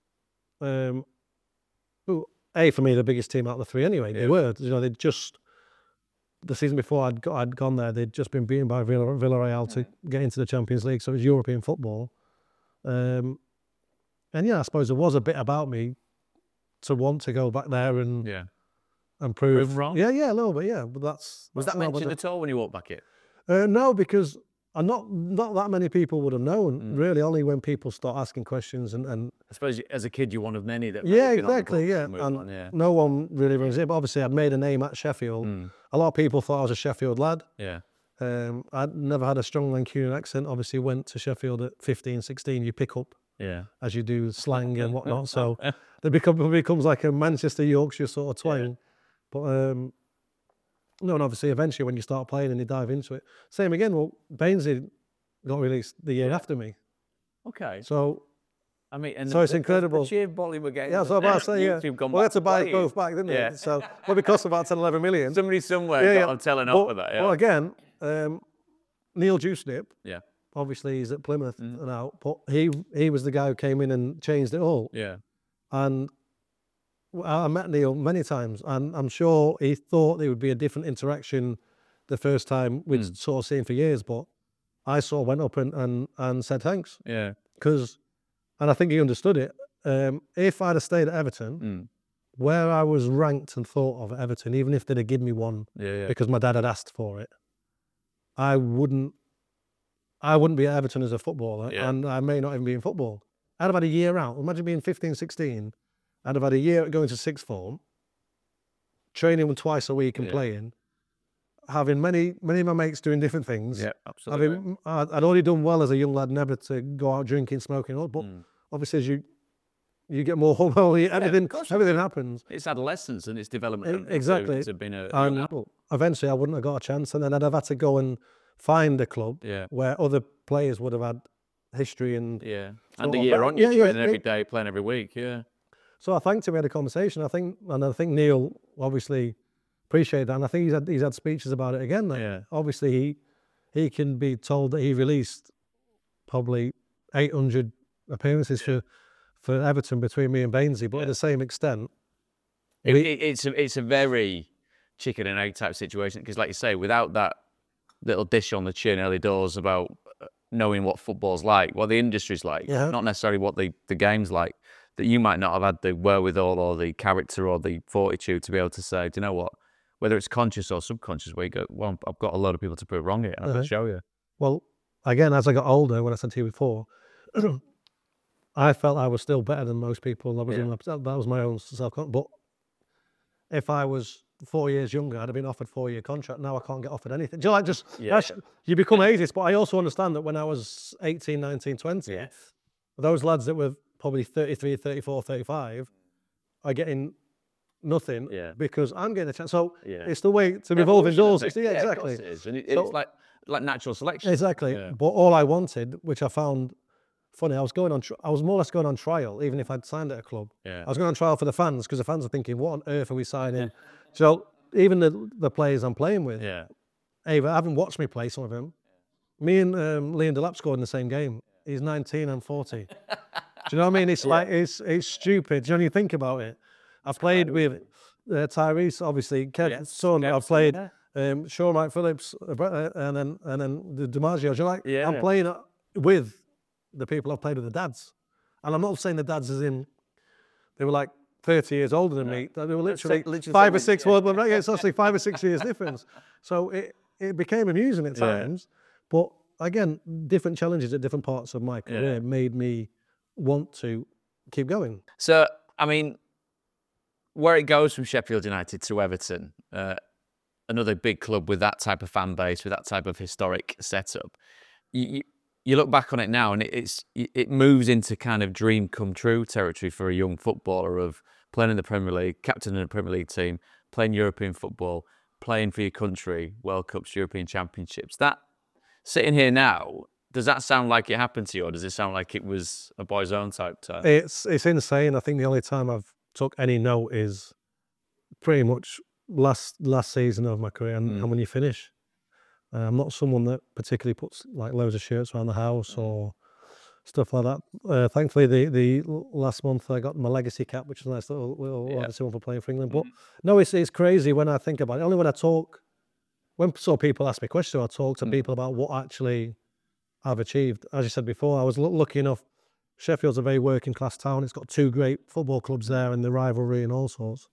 um, who A for me the biggest team out of the three anyway. They Yeah. were, you know, they just the season before I'd got, I'd gone there. They'd just been beaten by Villa, Villarreal to get into the Champions League, so it was European football. Um, and yeah, I suppose there was a bit about me to want to go back there and Yeah. and prove, Prove wrong? Yeah, yeah, a little bit, yeah. But that's Was that's that not what mentioned the- at all when you walked back in? Uh, no, because uh, not not that many people would have known. Mm. Really, only when people start asking questions and, and I suppose you, as a kid, you're one of many that. yeah, maybe been on the exactly, books yeah. and moved And on, yeah. no one really runs it. But obviously, I'd made a name at Sheffield. Mm. A lot of people thought I was a Sheffield lad. Yeah. Um, I'd never had a strong Lancunian accent. Obviously, went to Sheffield at fifteen, sixteen. You pick up Yeah. as you do slang and whatnot. So it become, it becomes like a Manchester Yorkshire sort of twang. But um, no, and obviously, eventually, when you start playing and you dive into it, same again. Well, Bainsy got released the year after me. Okay. So I mean, and So the, it's the- the- incredible. The sheer volume we're getting. yeah, so about to say, yeah. You've gone Well, we had back to buy playing. both back, didn't Yeah. it? So well, it cost about ten, eleven million. Somebody somewhere Yeah, got yeah. on telling But- up with that. Yeah. Well, again, um, Neil Juicedip, yeah. obviously he's at Plymouth Mhm. now, but he he was the guy who came in and changed it all. Yeah. And I I met Neil many times, and I'm sure he thought there would be a different interaction the first time we'd Mm. sort of seen for years, but I sort of went up and, and, and said thanks. Yeah. Because, and I think he understood it. Um, if I'd have stayed at Everton, Mm. where I was ranked and thought of at Everton, even if they'd have given me one Yeah. Yeah. because my dad had asked for it, I wouldn't I wouldn't be at Everton as a footballer, Yeah. and I may not even be in football. I'd have had a year out. Imagine being fifteen, sixteen. I'd have had a year going to sixth form, training twice a week and Yeah. playing, having many many of my mates doing different things. Yeah. Absolutely. Having, I'd I'd already done well as a young lad, never to go out drinking, smoking, all, but Mm. obviously as you you get more well, everything course you everything happens. It's adolescence and it's development. E- hasn't it? So exactly. It's been a. And a- well, eventually I wouldn't have got a chance, and then I'd have had to go and find a club yeah. where other players would have had history and Yeah, sort and the of- year on yeah, you, yeah, training every it- day, playing every week. Yeah, So I thanked him. We had a conversation. I think, and I think Neil obviously appreciated that. And I think he's had he's had speeches about it again. That Yeah. obviously he he can be told that he released probably eight hundred appearances for for Everton between me and Bainsey, but at the same extent, it, we- it, it's a it's a very chicken and egg type situation because, like you say, without that little dish on the chin early doors about uh, knowing what football's like, what the industry's like, Yeah. not necessarily what the the game's like, that you might not have had the wherewithal or the character or the fortitude to be able to say, do you know what? Whether it's conscious or subconscious, where you go, well, I've got a lot of people to prove wrong here. I'm going Uh-huh. to show you. well, again, as I got older, when I said to you before, I felt I was still better than most people. I was Yeah. in my, that was my own self confidence. But if I was four years younger, I'd have been offered four year contract. Now I can't get offered anything. Do you like just Yeah. that's- you become ageist? But I also understand that when I was eighteen, nineteen, twenty, Yeah. those lads that were probably thirty-three, thirty-four, thirty-five are getting nothing Yeah. because I'm getting a chance. So Yeah. it's the way to revolving Evolution, I doors. think. It's- Yeah, of exactly. course it is. And it, So- it's like like natural selection. Exactly. Yeah. But all I wanted, which I found funny, I was going on. Tr- I was more or less going on trial, even if I'd signed at a club. Yeah. I was going on trial for the fans because the fans are thinking, "What on earth are we signing?" So even the the players I'm playing with, Yeah. Ava, haven't watched me play some of them. Me and um, Liam Delap scored in the same game. He's nineteen and forty. Do you know what I mean? It's like it's it's stupid. Do you know when you think about it? I played with uh, Tyrese, obviously, Kev's Yes, son. I Kev's played son, um, Sean Mike Phillips, uh, Bre- uh, and then and then the DiMaggio. Do you know, like Yeah, I'm yeah. playing uh, with the people I've played with, the dads, and I'm not saying the dads as in they were like thirty years older than me. They were literally, literally five or saying, six. yeah. Well, but yeah, it's actually five or six years difference. So it it became amusing at Yeah. times, but again, different challenges at different parts of my career made me want to keep going. So, I mean, where it goes from Sheffield United to Everton, uh, another big club with that type of fan base, with that type of historic setup, you, you, you look back on it now and it, it's it moves into kind of dream come true territory for a young footballer of playing in the Premier League, captain in a Premier League team, playing European football, playing for your country, World Cups, European Championships. That, sitting here now, does that sound like it happened to you, or does it sound like it was a boy's own type time? It's it's insane. I think the only time I've took any note is pretty much last last season of my career, and, and when you finish. Uh, I'm not someone that particularly puts like loads of shirts around the house or stuff like that. Uh, thankfully, the the l- last month I got my legacy cap, which is a nice little little Yeah. obviously one for playing for England. But no, it's it's crazy when I think about it. Only when I talk, when so people ask me questions, I talk to people about what actually I've achieved. As you said before, I was lu- lucky enough. Sheffield's a very working class town. It's got two great football clubs there, and the rivalry and all sorts.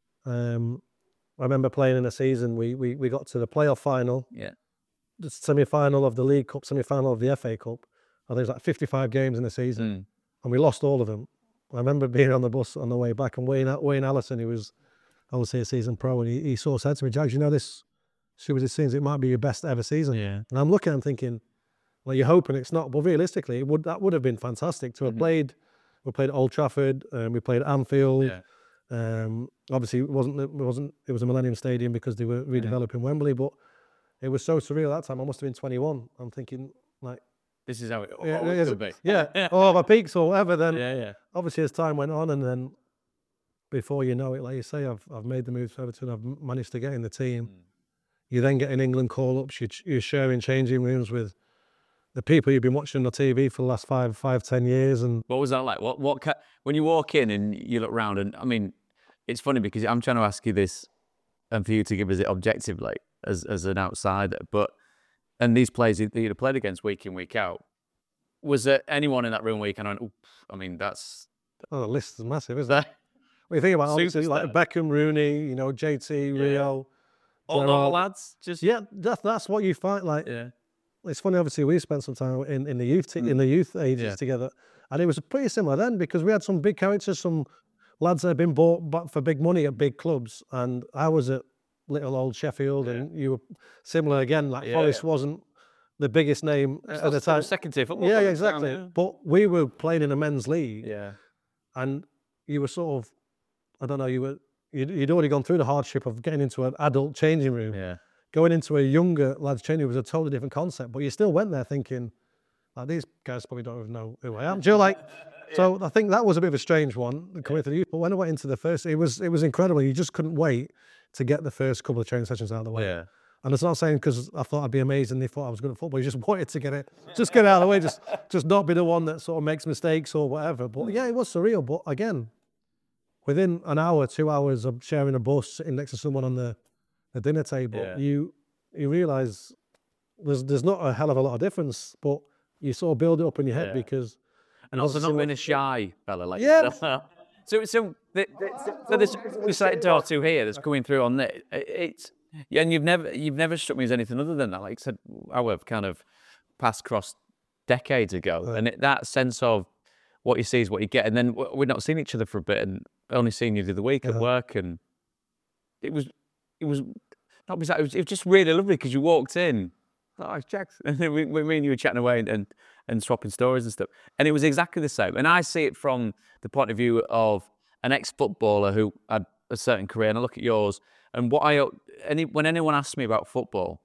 Um, I remember playing in a season. We we we got to the playoff final, Yeah. the semi final of the League Cup, semi final of the F A Cup. I think it was like fifty-five games in the season, Mm. and we lost all of them. I remember being on the bus on the way back, and Wayne Wayne Allison, who was obviously a season pro, and he, he sort of said to me, "Jags, you know this Super League season, it might be your best ever season." Yeah. And I'm looking, I'm thinking, well, you're hoping it's not, but realistically, it would that would have been fantastic to have Mm-hmm. played. We played at Old Trafford, um, we played at Anfield. Yeah. Um, obviously, it wasn't it wasn't it was a Millennium Stadium because they were redeveloping Wembley, but it was so surreal at that time. I must have been twenty-one. I'm thinking like, This is how it yeah, always yeah, could be. yeah, or my peaks or whatever. Then Yeah, yeah. obviously as time went on, and then before you know it, like you say, I've I've made the move to Everton. I've m- managed to get in the team. You then get in England call-ups. You, you're sharing changing rooms with the people you've been watching on T V for the last five, five, ten years, and What was that like? What what ca- when you walk in and you look round, and I mean, it's funny because I'm trying to ask you this, and for you to give us it objectively as as an outsider, but and these players that you'd have played against week in week out, was there anyone in that room where you kind of went, "Oof," I mean, that's oh, the list is massive, isn't it? When you think about obviously like Superstar. Beckham, Rooney, you know, J T, Rio. all Gerrard. normal lads. Just Yeah, that, that's what you find. Like, yeah. it's funny. Obviously, we spent some time in, in the youth te- in the youth ages Yeah. together, and it was pretty similar then because we had some big characters, some lads that had been bought back for big money at big clubs, and I was at little old Sheffield, and you were similar again. Like Yeah, Forest yeah. wasn't the biggest name at the time. second tier football. Yeah, club yeah, at the time, exactly. But we were playing in a men's league, Yeah. and you were sort of, I don't know, you were you'd, you'd already gone through the hardship of getting into an adult changing room. Yeah. Going into a younger lads training was a totally different concept, but you still went there thinking, Like, these guys probably don't even know who I am. Do you know, like, so I think that was a bit of a strange one coming to the youth. But when I went into the first, it was it was incredible. You just couldn't wait to get the first couple of training sessions out of the way. Yeah. And it's not saying because I thought I'd be amazing, they thought I was good at football. You just wanted to get it, just get it out of the way, just just not be the one that sort of makes mistakes or whatever. But yeah, it was surreal. But again, within an hour, two hours of sharing a bus, sitting next to someone on the, the dinner table, Yeah. you you realise there's there's not a hell of a lot of difference, but you sort of build it up in your head Yeah. because And also obviously not being what- a shy fella like Yeah. yourself. So, so, the, the, so this we started to talk to here that's coming through on this. It's yeah, and you've never you've never struck me as anything other than that. Like I said, our kind of paths crossed decades ago, Right. and it, that sense of what you see is what you get. And then w- we'd not seen each other for a bit, and only seen you the other week at Uh-huh. work, and it was it was not bizarre. It was, it was just really lovely because you walked in. Oh, it's Jax. And then we, we, me and you were chatting away and, and, and swapping stories and stuff. And it was exactly the same. And I see it from the point of view of an ex-footballer who had a certain career. And I look at yours. And what I, any, when anyone asks me about football,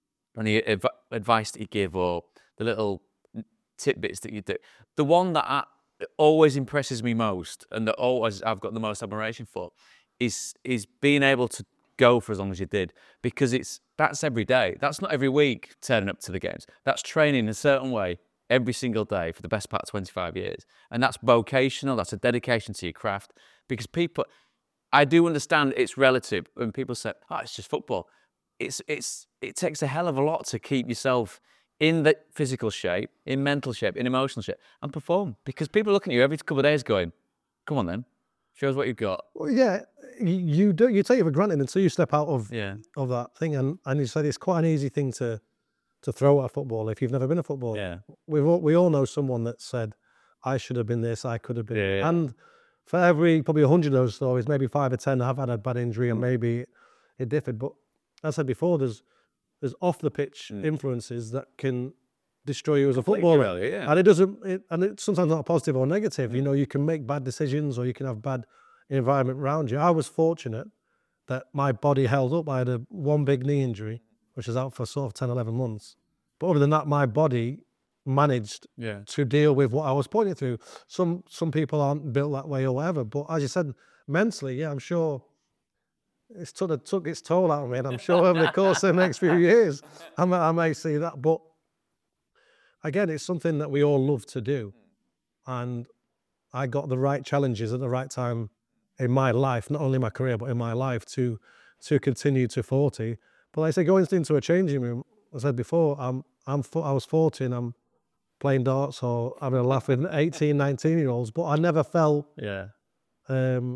any adv- advice that you give or the little tidbits that you do, the one that I, always impresses me most and that always I've got the most admiration for is is being able to go for as long as you did, because it's that's every day. That's not every week turning up to the games. That's training a certain way every single day for the best part of twenty-five years. And that's vocational, that's a dedication to your craft. Because people, I do understand it's relative when people say, oh, it's just football. It's it's it takes a hell of a lot to keep yourself in the physical shape, in mental shape, in emotional shape, and perform. Because people are looking at you every couple of days going, come on then, show us what you've got. Well, yeah, you, you do. You take it for granted until you step out of Yeah. of that thing, and and you said it's quite an easy thing to to throw at a football if you've never been a footballer. Yeah. We've all, we all know someone that said, "I should have been this, I could have been," Yeah, yeah. and for every probably a hundred of those stories, maybe five or ten have had a bad injury, Mm. and maybe it differed. But as I said before, there's there's off the pitch influences that can destroy you as a Mm. Completely footballer, failure, yeah. and it doesn't. It, and it's sometimes not positive or negative. You know, you can make bad decisions, or you can have bad environment around you. I was fortunate that my body held up. I had a one big knee injury, which was out for sort of ten, eleven months. But other than that, my body managed Yeah. to deal with what I was pointing through. Some some people aren't built that way or whatever. But as you said, mentally, yeah, I'm sure it's took, it took its toll out of me. And I'm sure over the course of the next few years, I may, I may see that. But again, it's something that we all love to do. And I got the right challenges at the right time in my life, not only my career, but in my life to to continue to forty. But like I say, going into a changing room, as I said before, I'm, I'm, fo- I was forty and I'm playing darts or having a laugh with eighteen, nineteen year olds, but I never felt Yeah. um,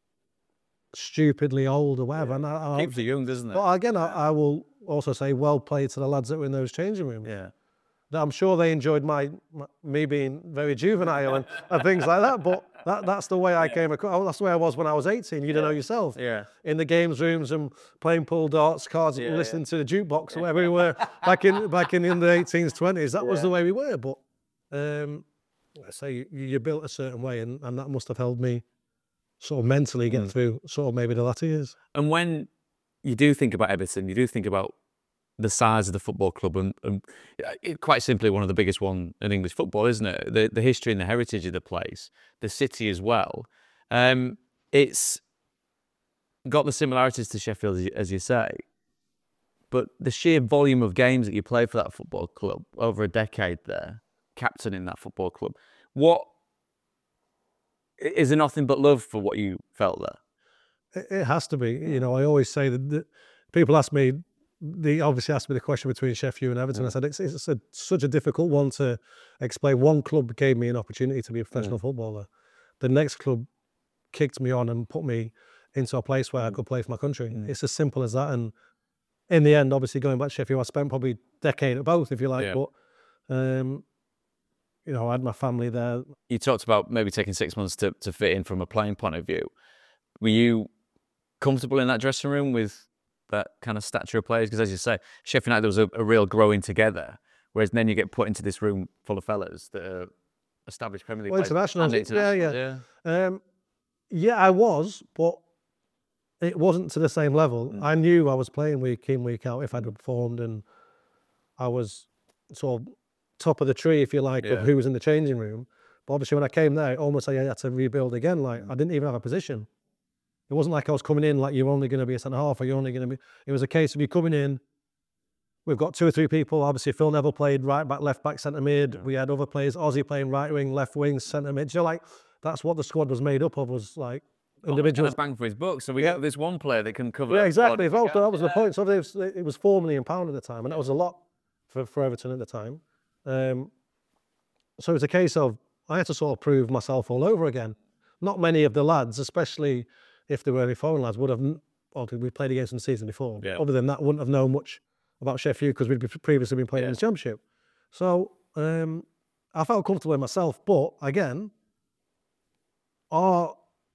stupidly old or whatever. And I, I, Keeps you young, doesn't it? but again, I, I will also say well played to the lads that were in those changing rooms. Yeah. That I'm sure they enjoyed my, my me being very juvenile and, and things like that. But that, that's the way I came across. That's the way I was when I was eighteen. You don't know yourself. Yeah. In the games rooms and playing pool darts, cards, Yeah, listening to the jukebox or wherever we were back in back in, in the eighteens, twenties. That was Yeah. the way we were. But um, I say you, you're built a certain way, and, and that must have helped me sort of mentally get Mm. through sort of maybe the latter years. And when you do think about Everton, you do think about the size of the football club, and, and it, quite simply one of the biggest one in English football, isn't it? The the history and the heritage of the place, the city as well. Um, it's got the similarities to Sheffield, as you, as you say, but the sheer volume of games that you played for that football club over a decade there, captaining that football club, what is there nothing but love for what you felt there? It, it has to be. You know, I always say that the, people ask me, they obviously asked me the question between Sheffield and Everton. I said it's, it's a, such a difficult one to explain. One club gave me an opportunity to be a professional footballer. The next club kicked me on and put me into a place where I could play for my country. It's as simple as that. And in the end, obviously going back to Sheffield, I spent probably a decade at both, if you like. Yeah. But um, you know, I had my family there. You talked about maybe taking six months to, to fit in from a playing point of view. Were you comfortable in that dressing room with that kind of stature of players? Because as you say, Sheffield United, there was a, a real growing together, whereas then you get put into this room full of fellas that are established Premier League Well, players. international, and yeah, international, yeah. Um, yeah, I was, but it wasn't to the same level. I knew I was playing week in, week out if I'd performed, and I was sort of top of the tree, if you like, Yeah. of who was in the changing room. But obviously, when I came there, almost I had to rebuild again. Like I didn't even have a position. It wasn't like I was coming in like you're only going to be a centre half or you're only going to be. It was a case of you coming in. We've got two or three people. Obviously, Phil Neville played right back, left back, centre mid. Yeah. We had other players. Ozzy playing right wing, left wing, centre mid. So like that's what the squad was made up of. Was like individuals. Bang for his buck. So we Yeah. got this one player that can cover. Yeah, a exactly. squad. Well, that was the point. So it was, it was four million pound at the time, and that was a lot for, for Everton at the time. Um, so it was a case of I had to sort of prove myself all over again. Not many of the lads, especially if they were any foreign lads, would have. Well, we played against them the season before. Yeah. Other than that, wouldn't have known much about Sheffield because we'd previously been playing Yeah. in the Championship. So um, I felt comfortable in myself, but again, our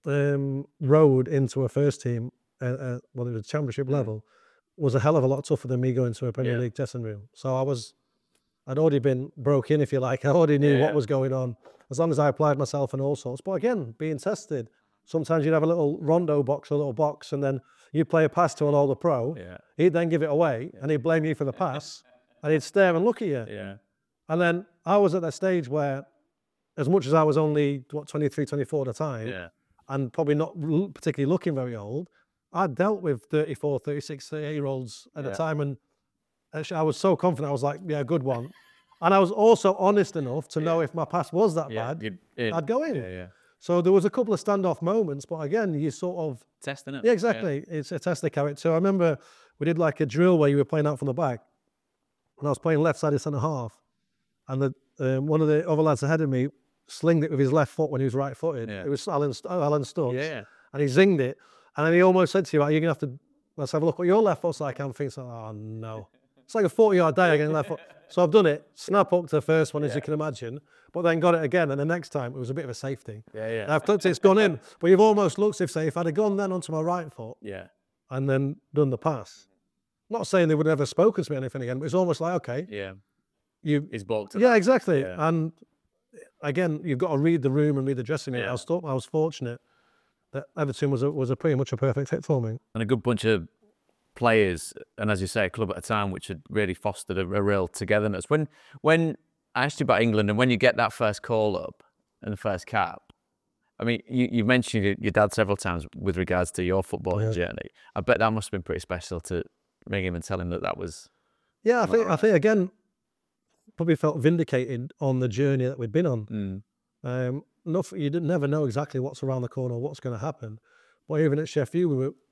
um, road into a first team, uh, uh, well, it was Championship Mm. level, was a hell of a lot tougher than me going to a Premier Yeah. League dressing room. So I was, I'd already been broke in, if you like. I already knew Yeah, what yeah. was going on, as long as I applied myself and all sorts. But again, being tested, sometimes you'd have a little rondo box, a little box, and then you'd play a pass to an older pro. Yeah. He'd then give it away, and he'd blame you for the pass, and he'd stare and look at you. Yeah. And then I was at that stage where, as much as I was only, what, twenty-three, twenty-four at the time, Yeah. and probably not l- particularly looking very old, I dealt with thirty-four, thirty-six, thirty-eight-year-olds at Yeah. the time, and actually I was so confident. I was like, yeah, good one. And I was also honest enough to know if my pass was that Yeah. bad, You'd- it- I'd go in. Yeah. Yeah. So there was a couple of standoff moments, but again, you sort of, Testing it. yeah, exactly. It's a test of character. I remember we did like a drill where you were playing out from the back, and I was playing left-sided centre half, and the um, one of the other lads ahead of me slinged it with his left foot when he was right-footed. Yeah. It was Alan, St- Alan Stubbs, Yeah. and he zinged it, and then he almost said to you, "Are you gonna have to? Let's have a look what your left foot's like." I'm thinking, "Oh no." It's like a forty-yard day against left foot. So I've done it. Snap up to the first one, as Yeah. you can imagine, but then got it again, and the next time it was a bit of a safety. Yeah. Yeah. And I've clipped it, it's gone in, but you've almost looked as if, say, if I'd have gone then onto my right foot Yeah. and then done the pass, not saying they would have ever spoken to me or anything again, but it's almost like, okay, Yeah. you, He's balked. yeah, exactly. Yeah. And again, you've got to read the room and read the dressing room. Yeah. I was thought I was fortunate that Everton was a, was a pretty much a perfect fit for me. And a good bunch of players, and as you say, a club at a time, which had really fostered a, a real togetherness. When when I asked you about England, and when you get that first call up and the first cap, I mean, you, you mentioned your, your dad several times with regards to your footballing Yeah. journey. I bet that must have been pretty special to ring him and tell him that that was. Yeah, I think I think again, probably felt vindicated on the journey that we'd been on. Mm, Um, nothing, you didn't never know exactly what's around the corner or what's going to happen. But even at Sheffield, we were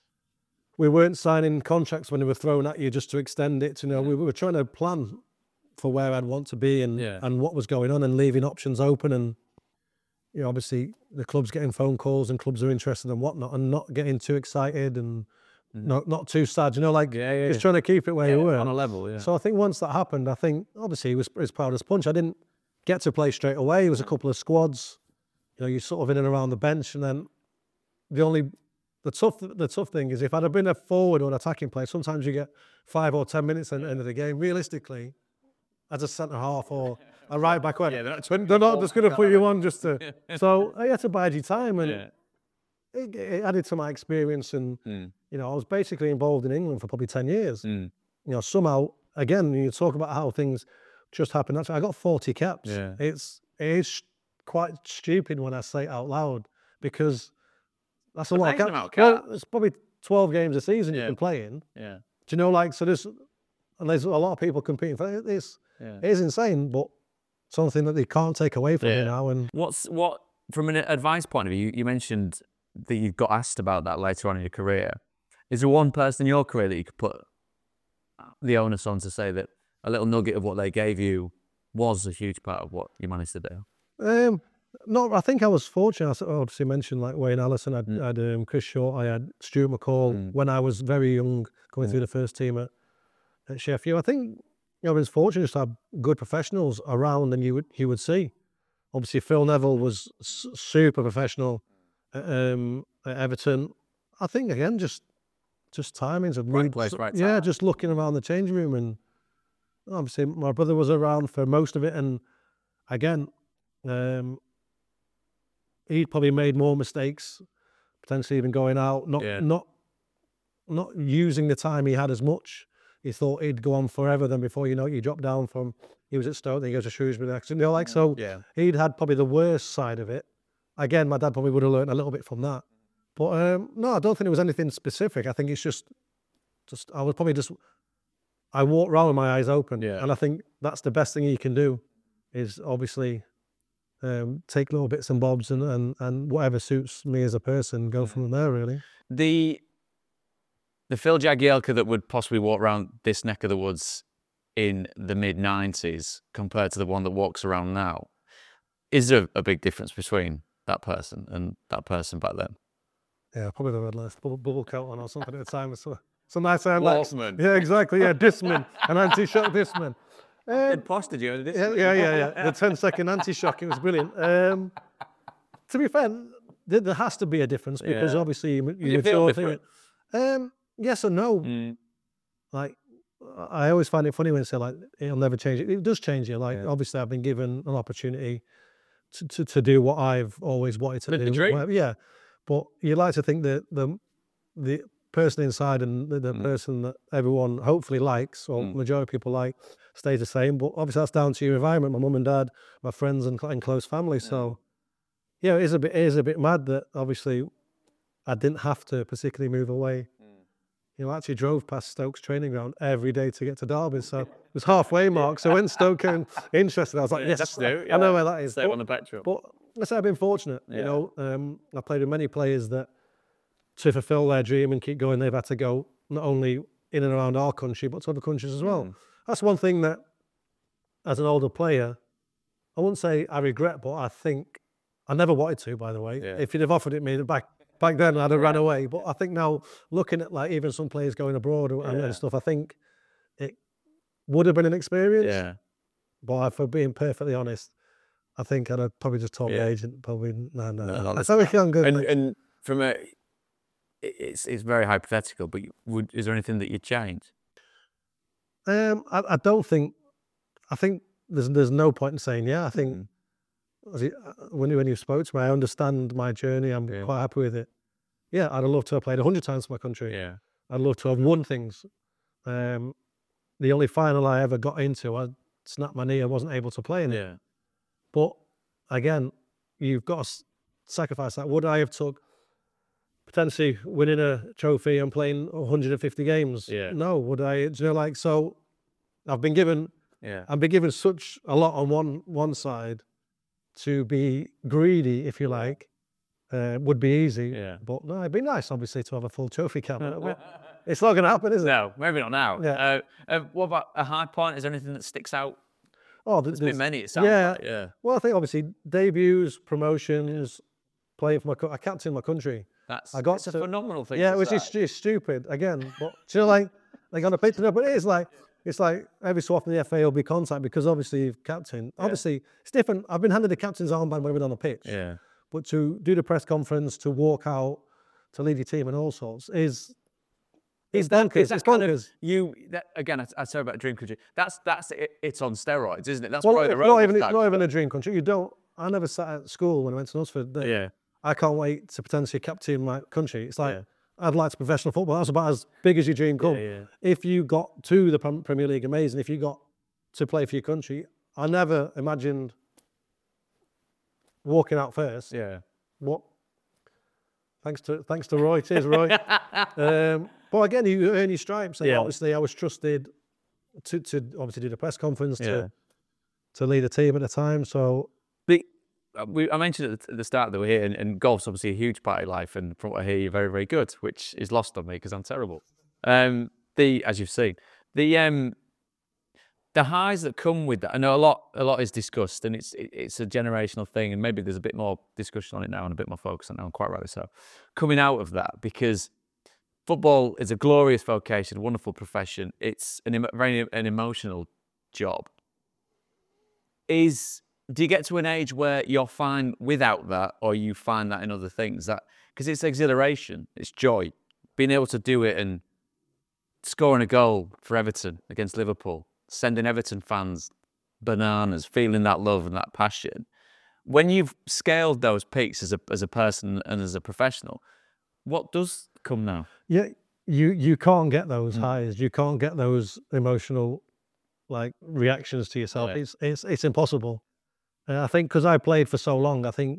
we weren't signing contracts when they were thrown at you just to extend it. You know, we, we were trying to plan for where I'd want to be and Yeah. and what was going on and leaving options open. And you know, obviously the club's getting phone calls and clubs are interested and whatnot, and not getting too excited and not not too sad. You know, like Yeah, yeah, just yeah. trying to keep it where you were on a level, yeah. So I think once that happened, I think obviously he was as proud as punch. I didn't get to play straight away. It was a couple of squads. You know, you're sort of in and around the bench, and then the only the tough the tough thing is if I'd have been a forward or an attacking player, sometimes you get five or ten minutes at the end of the game. Realistically, as a centre half or a right back, Yeah, they're not they're not just going to put you on just to. So I had to bide your time, and Yeah. it, it added to my experience. And Mm, you know, I was basically involved in England for probably ten years. mm, You know, somehow, again, you talk about how things just happen. Actually, I got forty caps. Yeah. It's it is quite stupid when I say it out loud because that's a lot of Amazing caps. amount of Well, caps. it's probably twelve games a season Yeah. you've been playing. yeah. Do you know, like, so there's, and there's a lot of people competing for it. It's, Yeah. it is insane, but something that they can't take away from Yeah. you now. And What's what from an advice point of view? You, you mentioned that you got asked about that later on in your career. Is there one person in your career that you could put the onus on to say that a little nugget of what they gave you was a huge part of what you managed to do? Um, no, I think I was fortunate. I s- obviously mentioned like Wayne Allison, I had, Mm. I had um, Chris Shaw, I had Stuart McCall Mm. when I was very young, going Mm. through the first team at, at Sheffield. I think you know, I was fortunate just to have good professionals around, and you would you would see. Obviously, Phil Neville was s- super professional at, um, at Everton. I think again, just just timings of Right read- place, right Yeah, time. just looking around the changing room, and obviously my brother was around for most of it, and again. Um, he'd probably made more mistakes, potentially even going out, not Yeah. not not using the time he had as much. He thought he'd go on forever. Then before you know it, you drop down from he was at Stoke, then he goes to Shrewsbury next. You know, like, so Yeah. he'd had probably the worst side of it. Again, my dad probably would have learned a little bit from that. But um, no, I don't think it was anything specific. I think it's just, just I was probably just, I walked around with my eyes open. Yeah. And I think that's the best thing you can do, is obviously um, take little bits and bobs and, and, and whatever suits me as a person, go from there, really. The the Phil Jagielka that would possibly walk around this neck of the woods in the mid nineties compared to the one that walks around now, is there a big difference between that person and that person back then? Yeah, probably the red last bubble, bubble coat on or something at the time. It's a, it's a nice hand. Walsman. Yeah, exactly. Yeah, Discman, an anti-shock Discman. Um, Posh, did you? yeah, yeah, yeah, yeah. The ten second anti-shock, it was brilliant. Um, to be fair, there, there has to be a difference because Yeah. obviously you, you, You feel mature different? through it. Um, yes and no. Mm. Like, I always find it funny when they say, like, it'll never change. It, it does change you. Like, Yeah. obviously, I've been given an opportunity to, to, to do what I've always wanted to Live the do. dream. whatever- Yeah. But you like to think that the the person inside and the, the Mm. person that everyone hopefully likes, or Mm. majority of people like, stays the same. But obviously, that's down to your environment, my mum and dad, my friends and, cl- and close family. So, yeah, it is a bit, it is a bit mad that obviously I didn't have to particularly move away. You know, I actually drove past Stoke's training ground every day to get to Derby, so it was halfway mark. So when Stoke came interested, I was like, Yeah, yes, that's new, I know yeah. where that is. Stay But, on the backdrop. but let's say I've been fortunate. You Yeah. know, um, I played with many players that, to fulfil their dream and keep going, they've had to go not only in and around our country, but to other countries as well. Mm. That's one thing that, as an older player, I wouldn't say I regret, but I think I never wanted to, by the way. Yeah. If you'd have offered it me back back then, I'd have ran away. But I think now, looking at like even some players going abroad and, Yeah. and stuff, I think it would have been an experience. Yeah. But for being perfectly honest, I think I'd have probably just told Yeah. my agent, probably, no, no, No, no. no, I think I'm good. And thanks. and from a, it- it's it's very hypothetical, but you, would is there anything that you'd change? Um, I, I don't think, I think there's there's no point in saying, yeah, I think Mm. as you- uh, when you, when you spoke to me, I understand my journey. I'm Yeah. quite happy with it. Yeah, I'd have loved to have played a hundred times for my country. Yeah. I'd love to have won things. Um, the only final I ever got into, I snapped my knee. I wasn't able to play in it. Yeah. But again, you've got to s- sacrifice that. Would I have took potentially winning a trophy and playing one hundred fifty games? Yeah. No. Would I? Do you know, like, so I've been given, Yeah. I've been given such a lot on one one side. To be greedy, if you like, uh, would be easy. Yeah. But no, it'd be nice, obviously, to have a full trophy cabinet. But it's not going to happen, is it? No, maybe not now. Yeah. Uh, uh, what about a high point? Is there anything that sticks out? Oh, There's there's been many. It sounds yeah. like. Yeah. Well, I think obviously debuts, promotions, playing for my, co- I captained my country. That's. I got it's a to- phenomenal thing. Yeah, to which is say. just stupid again. But do you know, like, like on a picture, no, but it is like, it's like every so often the F A will be contact because obviously you've captained. Obviously, it's different. I've been handed the captain's armband when we're on the pitch. Yeah. But to do the press conference, to walk out, to lead your team and all sorts is, it's bonkers. Is that It's kind of- bonkers. You that, again. I, I say about dream country. That's that's it, it's on steroids, isn't it? That's Well, probably it's the not even, road it's not even a dream country. You don't, I never sat at school when I went to Knutsford. that Yeah. I can't wait to potentially captain my country. It's like, Yeah. I'd like to professional football. That's about as big as your dream come. yeah. If you got to the Prem- Premier League, amazing. If you got to play for your country, I never imagined walking out first. Yeah. What? Thanks to thanks to Roy. Cheers, Roy. um, but again, you earn your stripes. And Yeah. obviously, I was trusted to, to obviously do the press conference, Yeah. to to lead a team at the time. So The, uh, we, I mentioned at the, at the start that we're here, and, and golf's obviously a huge part of life, and from what I hear, you're very, very good, which is lost on me because I'm terrible. Um, the as you've seen, the um, the highs that come with that. I know a lot, a lot is discussed, and it's it, it's a generational thing, and maybe there's a bit more discussion on it now and a bit more focus on it now, and quite rightly so. Coming out of that, because football is a glorious vocation, a wonderful profession. It's an emo- very an emotional job. Is do you get to an age where you're fine without that, or you find that in other things? That because it's exhilaration, it's joy, being able to do it and scoring a goal for Everton against Liverpool, sending Everton fans bananas, feeling that love and that passion. When you've scaled those peaks as a as a person and as a professional, what does come now? yeah, you you can't get those Mm. highs. You can't get those emotional like reactions to yourself. Yeah. It's it's it's impossible. Uh, I think because I played for so long, I think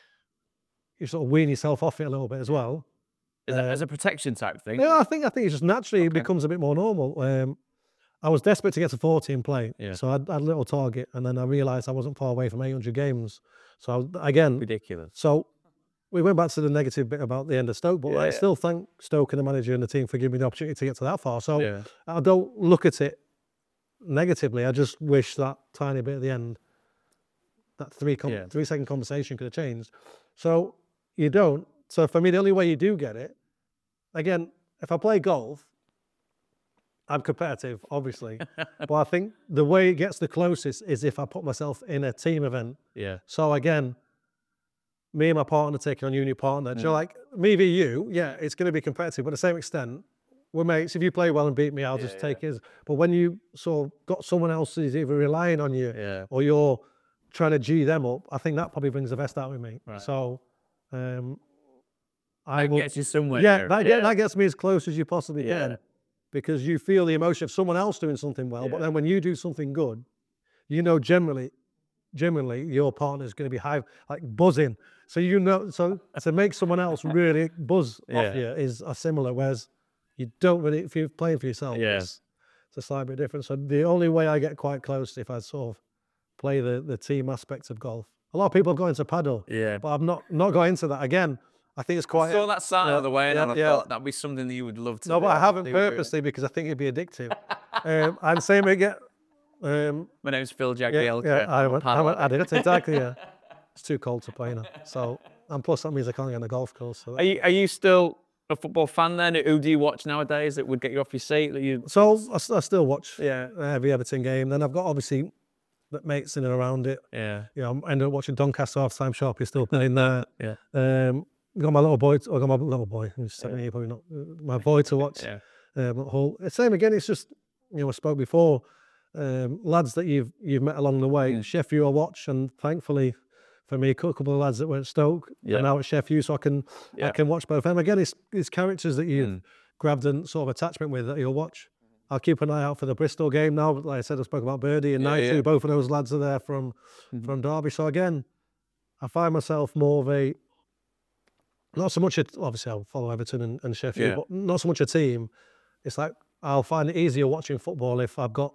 you sort of wean yourself off it a little bit as well. Is that Uh, as a protection type thing? Yeah, I think I think it's just naturally it Okay. becomes a bit more normal. Um, I was desperate to get to forty and play, Yeah. so I had, I had a little target, and then I realised I wasn't far away from eight hundred games. So I was, again, Ridiculous. so we went back to the negative bit about the end of Stoke, but Yeah, I yeah. still thank Stoke and the manager and the team for giving me the opportunity to get to that far. So Yeah. I don't look at it negatively. I just wish that tiny bit at the end, that three com- Yeah. three second conversation could have changed. So you don't. So for me, the only way you do get it, again, if I play golf, I'm competitive, obviously, but I think the way it gets the closest is if I put myself in a team event. Yeah. So again, me and my partner taking on you and your partner. So like me v you, yeah, it's going to be competitive, but to the same extent, we're mates. If you play well and beat me, I'll Yeah, just yeah. take his. But when you sort of got someone else who's either relying on you Yeah. or you're trying to G them up, I think that probably brings the best out of me. Right. So um, I That will. gets you somewhere. Yeah, there. that, yeah. get, that gets me as close as you possibly Yeah. can, because you feel the emotion of someone else doing something well. But Yeah. then when you do something good, you know, generally, generally your partner's going to be high, like buzzing. So you know, so to make someone else really buzz Yeah. off you is a similar. Whereas you don't really, if you're playing for yourself, Yeah. it's, it's a slight bit different. So the only way I get quite close if I sort of play the the team aspect of golf. A lot of people have got into paddle, Yeah. but I've not not got into that. Again, I think it's quite. I saw that sign yeah, out of the way, and yeah, I yeah. thought that'd be something that you would love to No, do. but I haven't See what you're doing. purposely because I think it'd be addictive. um, and same again. Um, My name's Phil yeah, Jagielka. yeah, I haven't, I Paddle. haven't added it exactly. Yeah, it's too cold to play now. So, and plus that means I can't get on the golf course. So, Are you are you still a football fan then? Who do you watch nowadays that would get you off your seat? That you so I, s- I still watch yeah every Everton game. Then I've got obviously the mates in and around it. yeah You know, I ended up watching Doncaster half time. Sharp is still playing there. yeah Um, got my little boy. I got my little boy. Who's seven, probably not. uh, My boy to watch. yeah Um, at Hull. Same again. It's just, you know, I spoke before. Um, lads that you've you've met along the way. Mm. Sheffield I watch, and thankfully for me, a couple of lads that were at Stoke Yeah. and now at Sheffield, so I can I Yeah. can watch both of them. Again, it's it's characters that you've Mm. grabbed and sort of attachment with that you'll watch. I'll keep an eye out for the Bristol game now. Like I said, I spoke about Birdie and Yeah, Knight yeah. too. Both of those lads are there from Mhm. from Derby. So again, I find myself more of a not so much a, obviously I'll follow Everton and, and Sheffield, Yeah. but not so much a team. It's like I'll find it easier watching football if I've got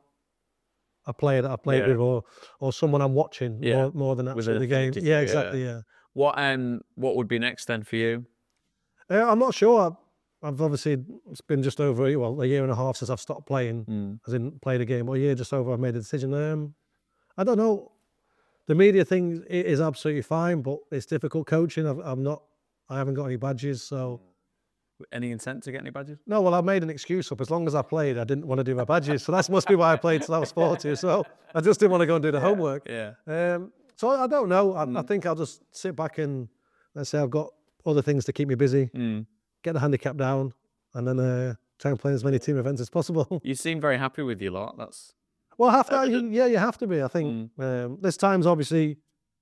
a player that I've played Yeah. with or or someone I'm watching Yeah. more, more than With actually an the game. affinity Yeah, to it, exactly. Yeah. What um what would be next then for you? Uh, I'm not sure. I've, I've obviously it's been just over well a year and a half since I've stopped playing. Mm. As in played a game. Or a year just over. I've made a decision. Um, I don't know. The media thing i- is absolutely fine, but it's difficult coaching. I've, I'm not. I haven't got any badges, so Any intent to get any badges? no. Well, I made an excuse up. As long as I played, I didn't want to do my badges. So that must be why I played till I was forty. So I just didn't want to go and do the homework. Yeah. Um, so I don't know. I, I Mm. think I'll just sit back and let's say I've got other things to keep me busy. Mm. Get the handicap down, and then uh, try and play as many team events as possible. You seem very happy with your lot. That's Well, have to, Evident. yeah, you have to be. I think um, there's times, obviously,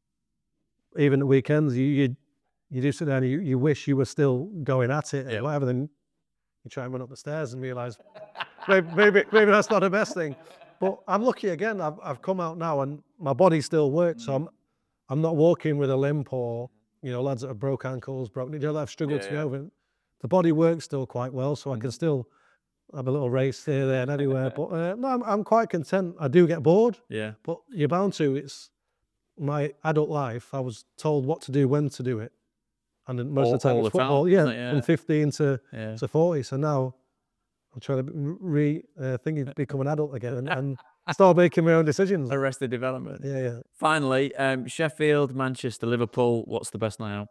even at weekends, you you, you do sit down and you, you wish you were still going at it and Yeah. whatever. Then you try and run up the stairs and realise maybe, maybe maybe that's not the best thing. But I'm lucky again. I've I've come out now and my body still works. So I'm I'm not walking with a limp or you know lads that have broke ankles, broken. You know, that have struggled Yeah, to get yeah. over it. The body works still quite well, so I can still have a little race here, there, and everywhere. But uh, no, I'm, I'm quite content. I do get bored, yeah. but you're bound to. It's my adult life. I was told what to do, when to do it, and then most All- of the time all it's the time, football. Yeah, isn't it? Yeah. from fifteen to Yeah. to forty. So now I'm trying to re uh, think of become an adult again and, and start making my own decisions. Arrested Development. Yeah, yeah. Finally, um, Sheffield, Manchester, Liverpool. What's the best night out?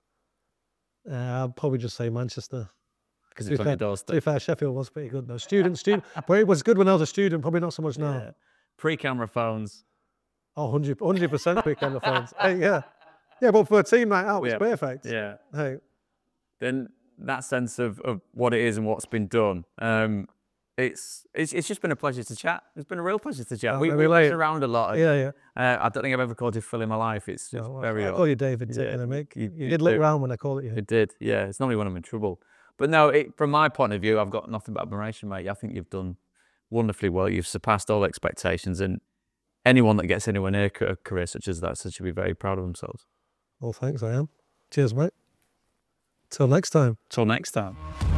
Uh, I'll probably just say Manchester. Because To it's be on fair, your to be doorstep. fair, Sheffield was pretty good though. Student, student, but it was good when I was a student. Probably not so much now. Yeah. Pre-camera phones. Oh, one hundred percent quick on the phones. Hey, yeah. Yeah, but for a team night out, it's Yeah. perfect. Yeah. Hey, Then that sense of, of what it is and what's been done. Um, it's, it's it's just been a pleasure to chat. It's been a real pleasure to chat. Oh, we maybe we later. messed around a lot. yeah, yeah. Uh, I don't think I've ever called you Phil in my life. It's just No, I- very I odd. call you David, Yeah, taking a mick. you- You, you did look do. around when I called it you. It did, yeah. It's normally when I'm in trouble. But no, it, from my point of view, I've got nothing but admiration, mate. I think you've done wonderfully well. You've surpassed all expectations, and anyone that gets anywhere near a career such as that should be very proud of themselves. Well, thanks, I am. Cheers, mate. Till next time. Till next time.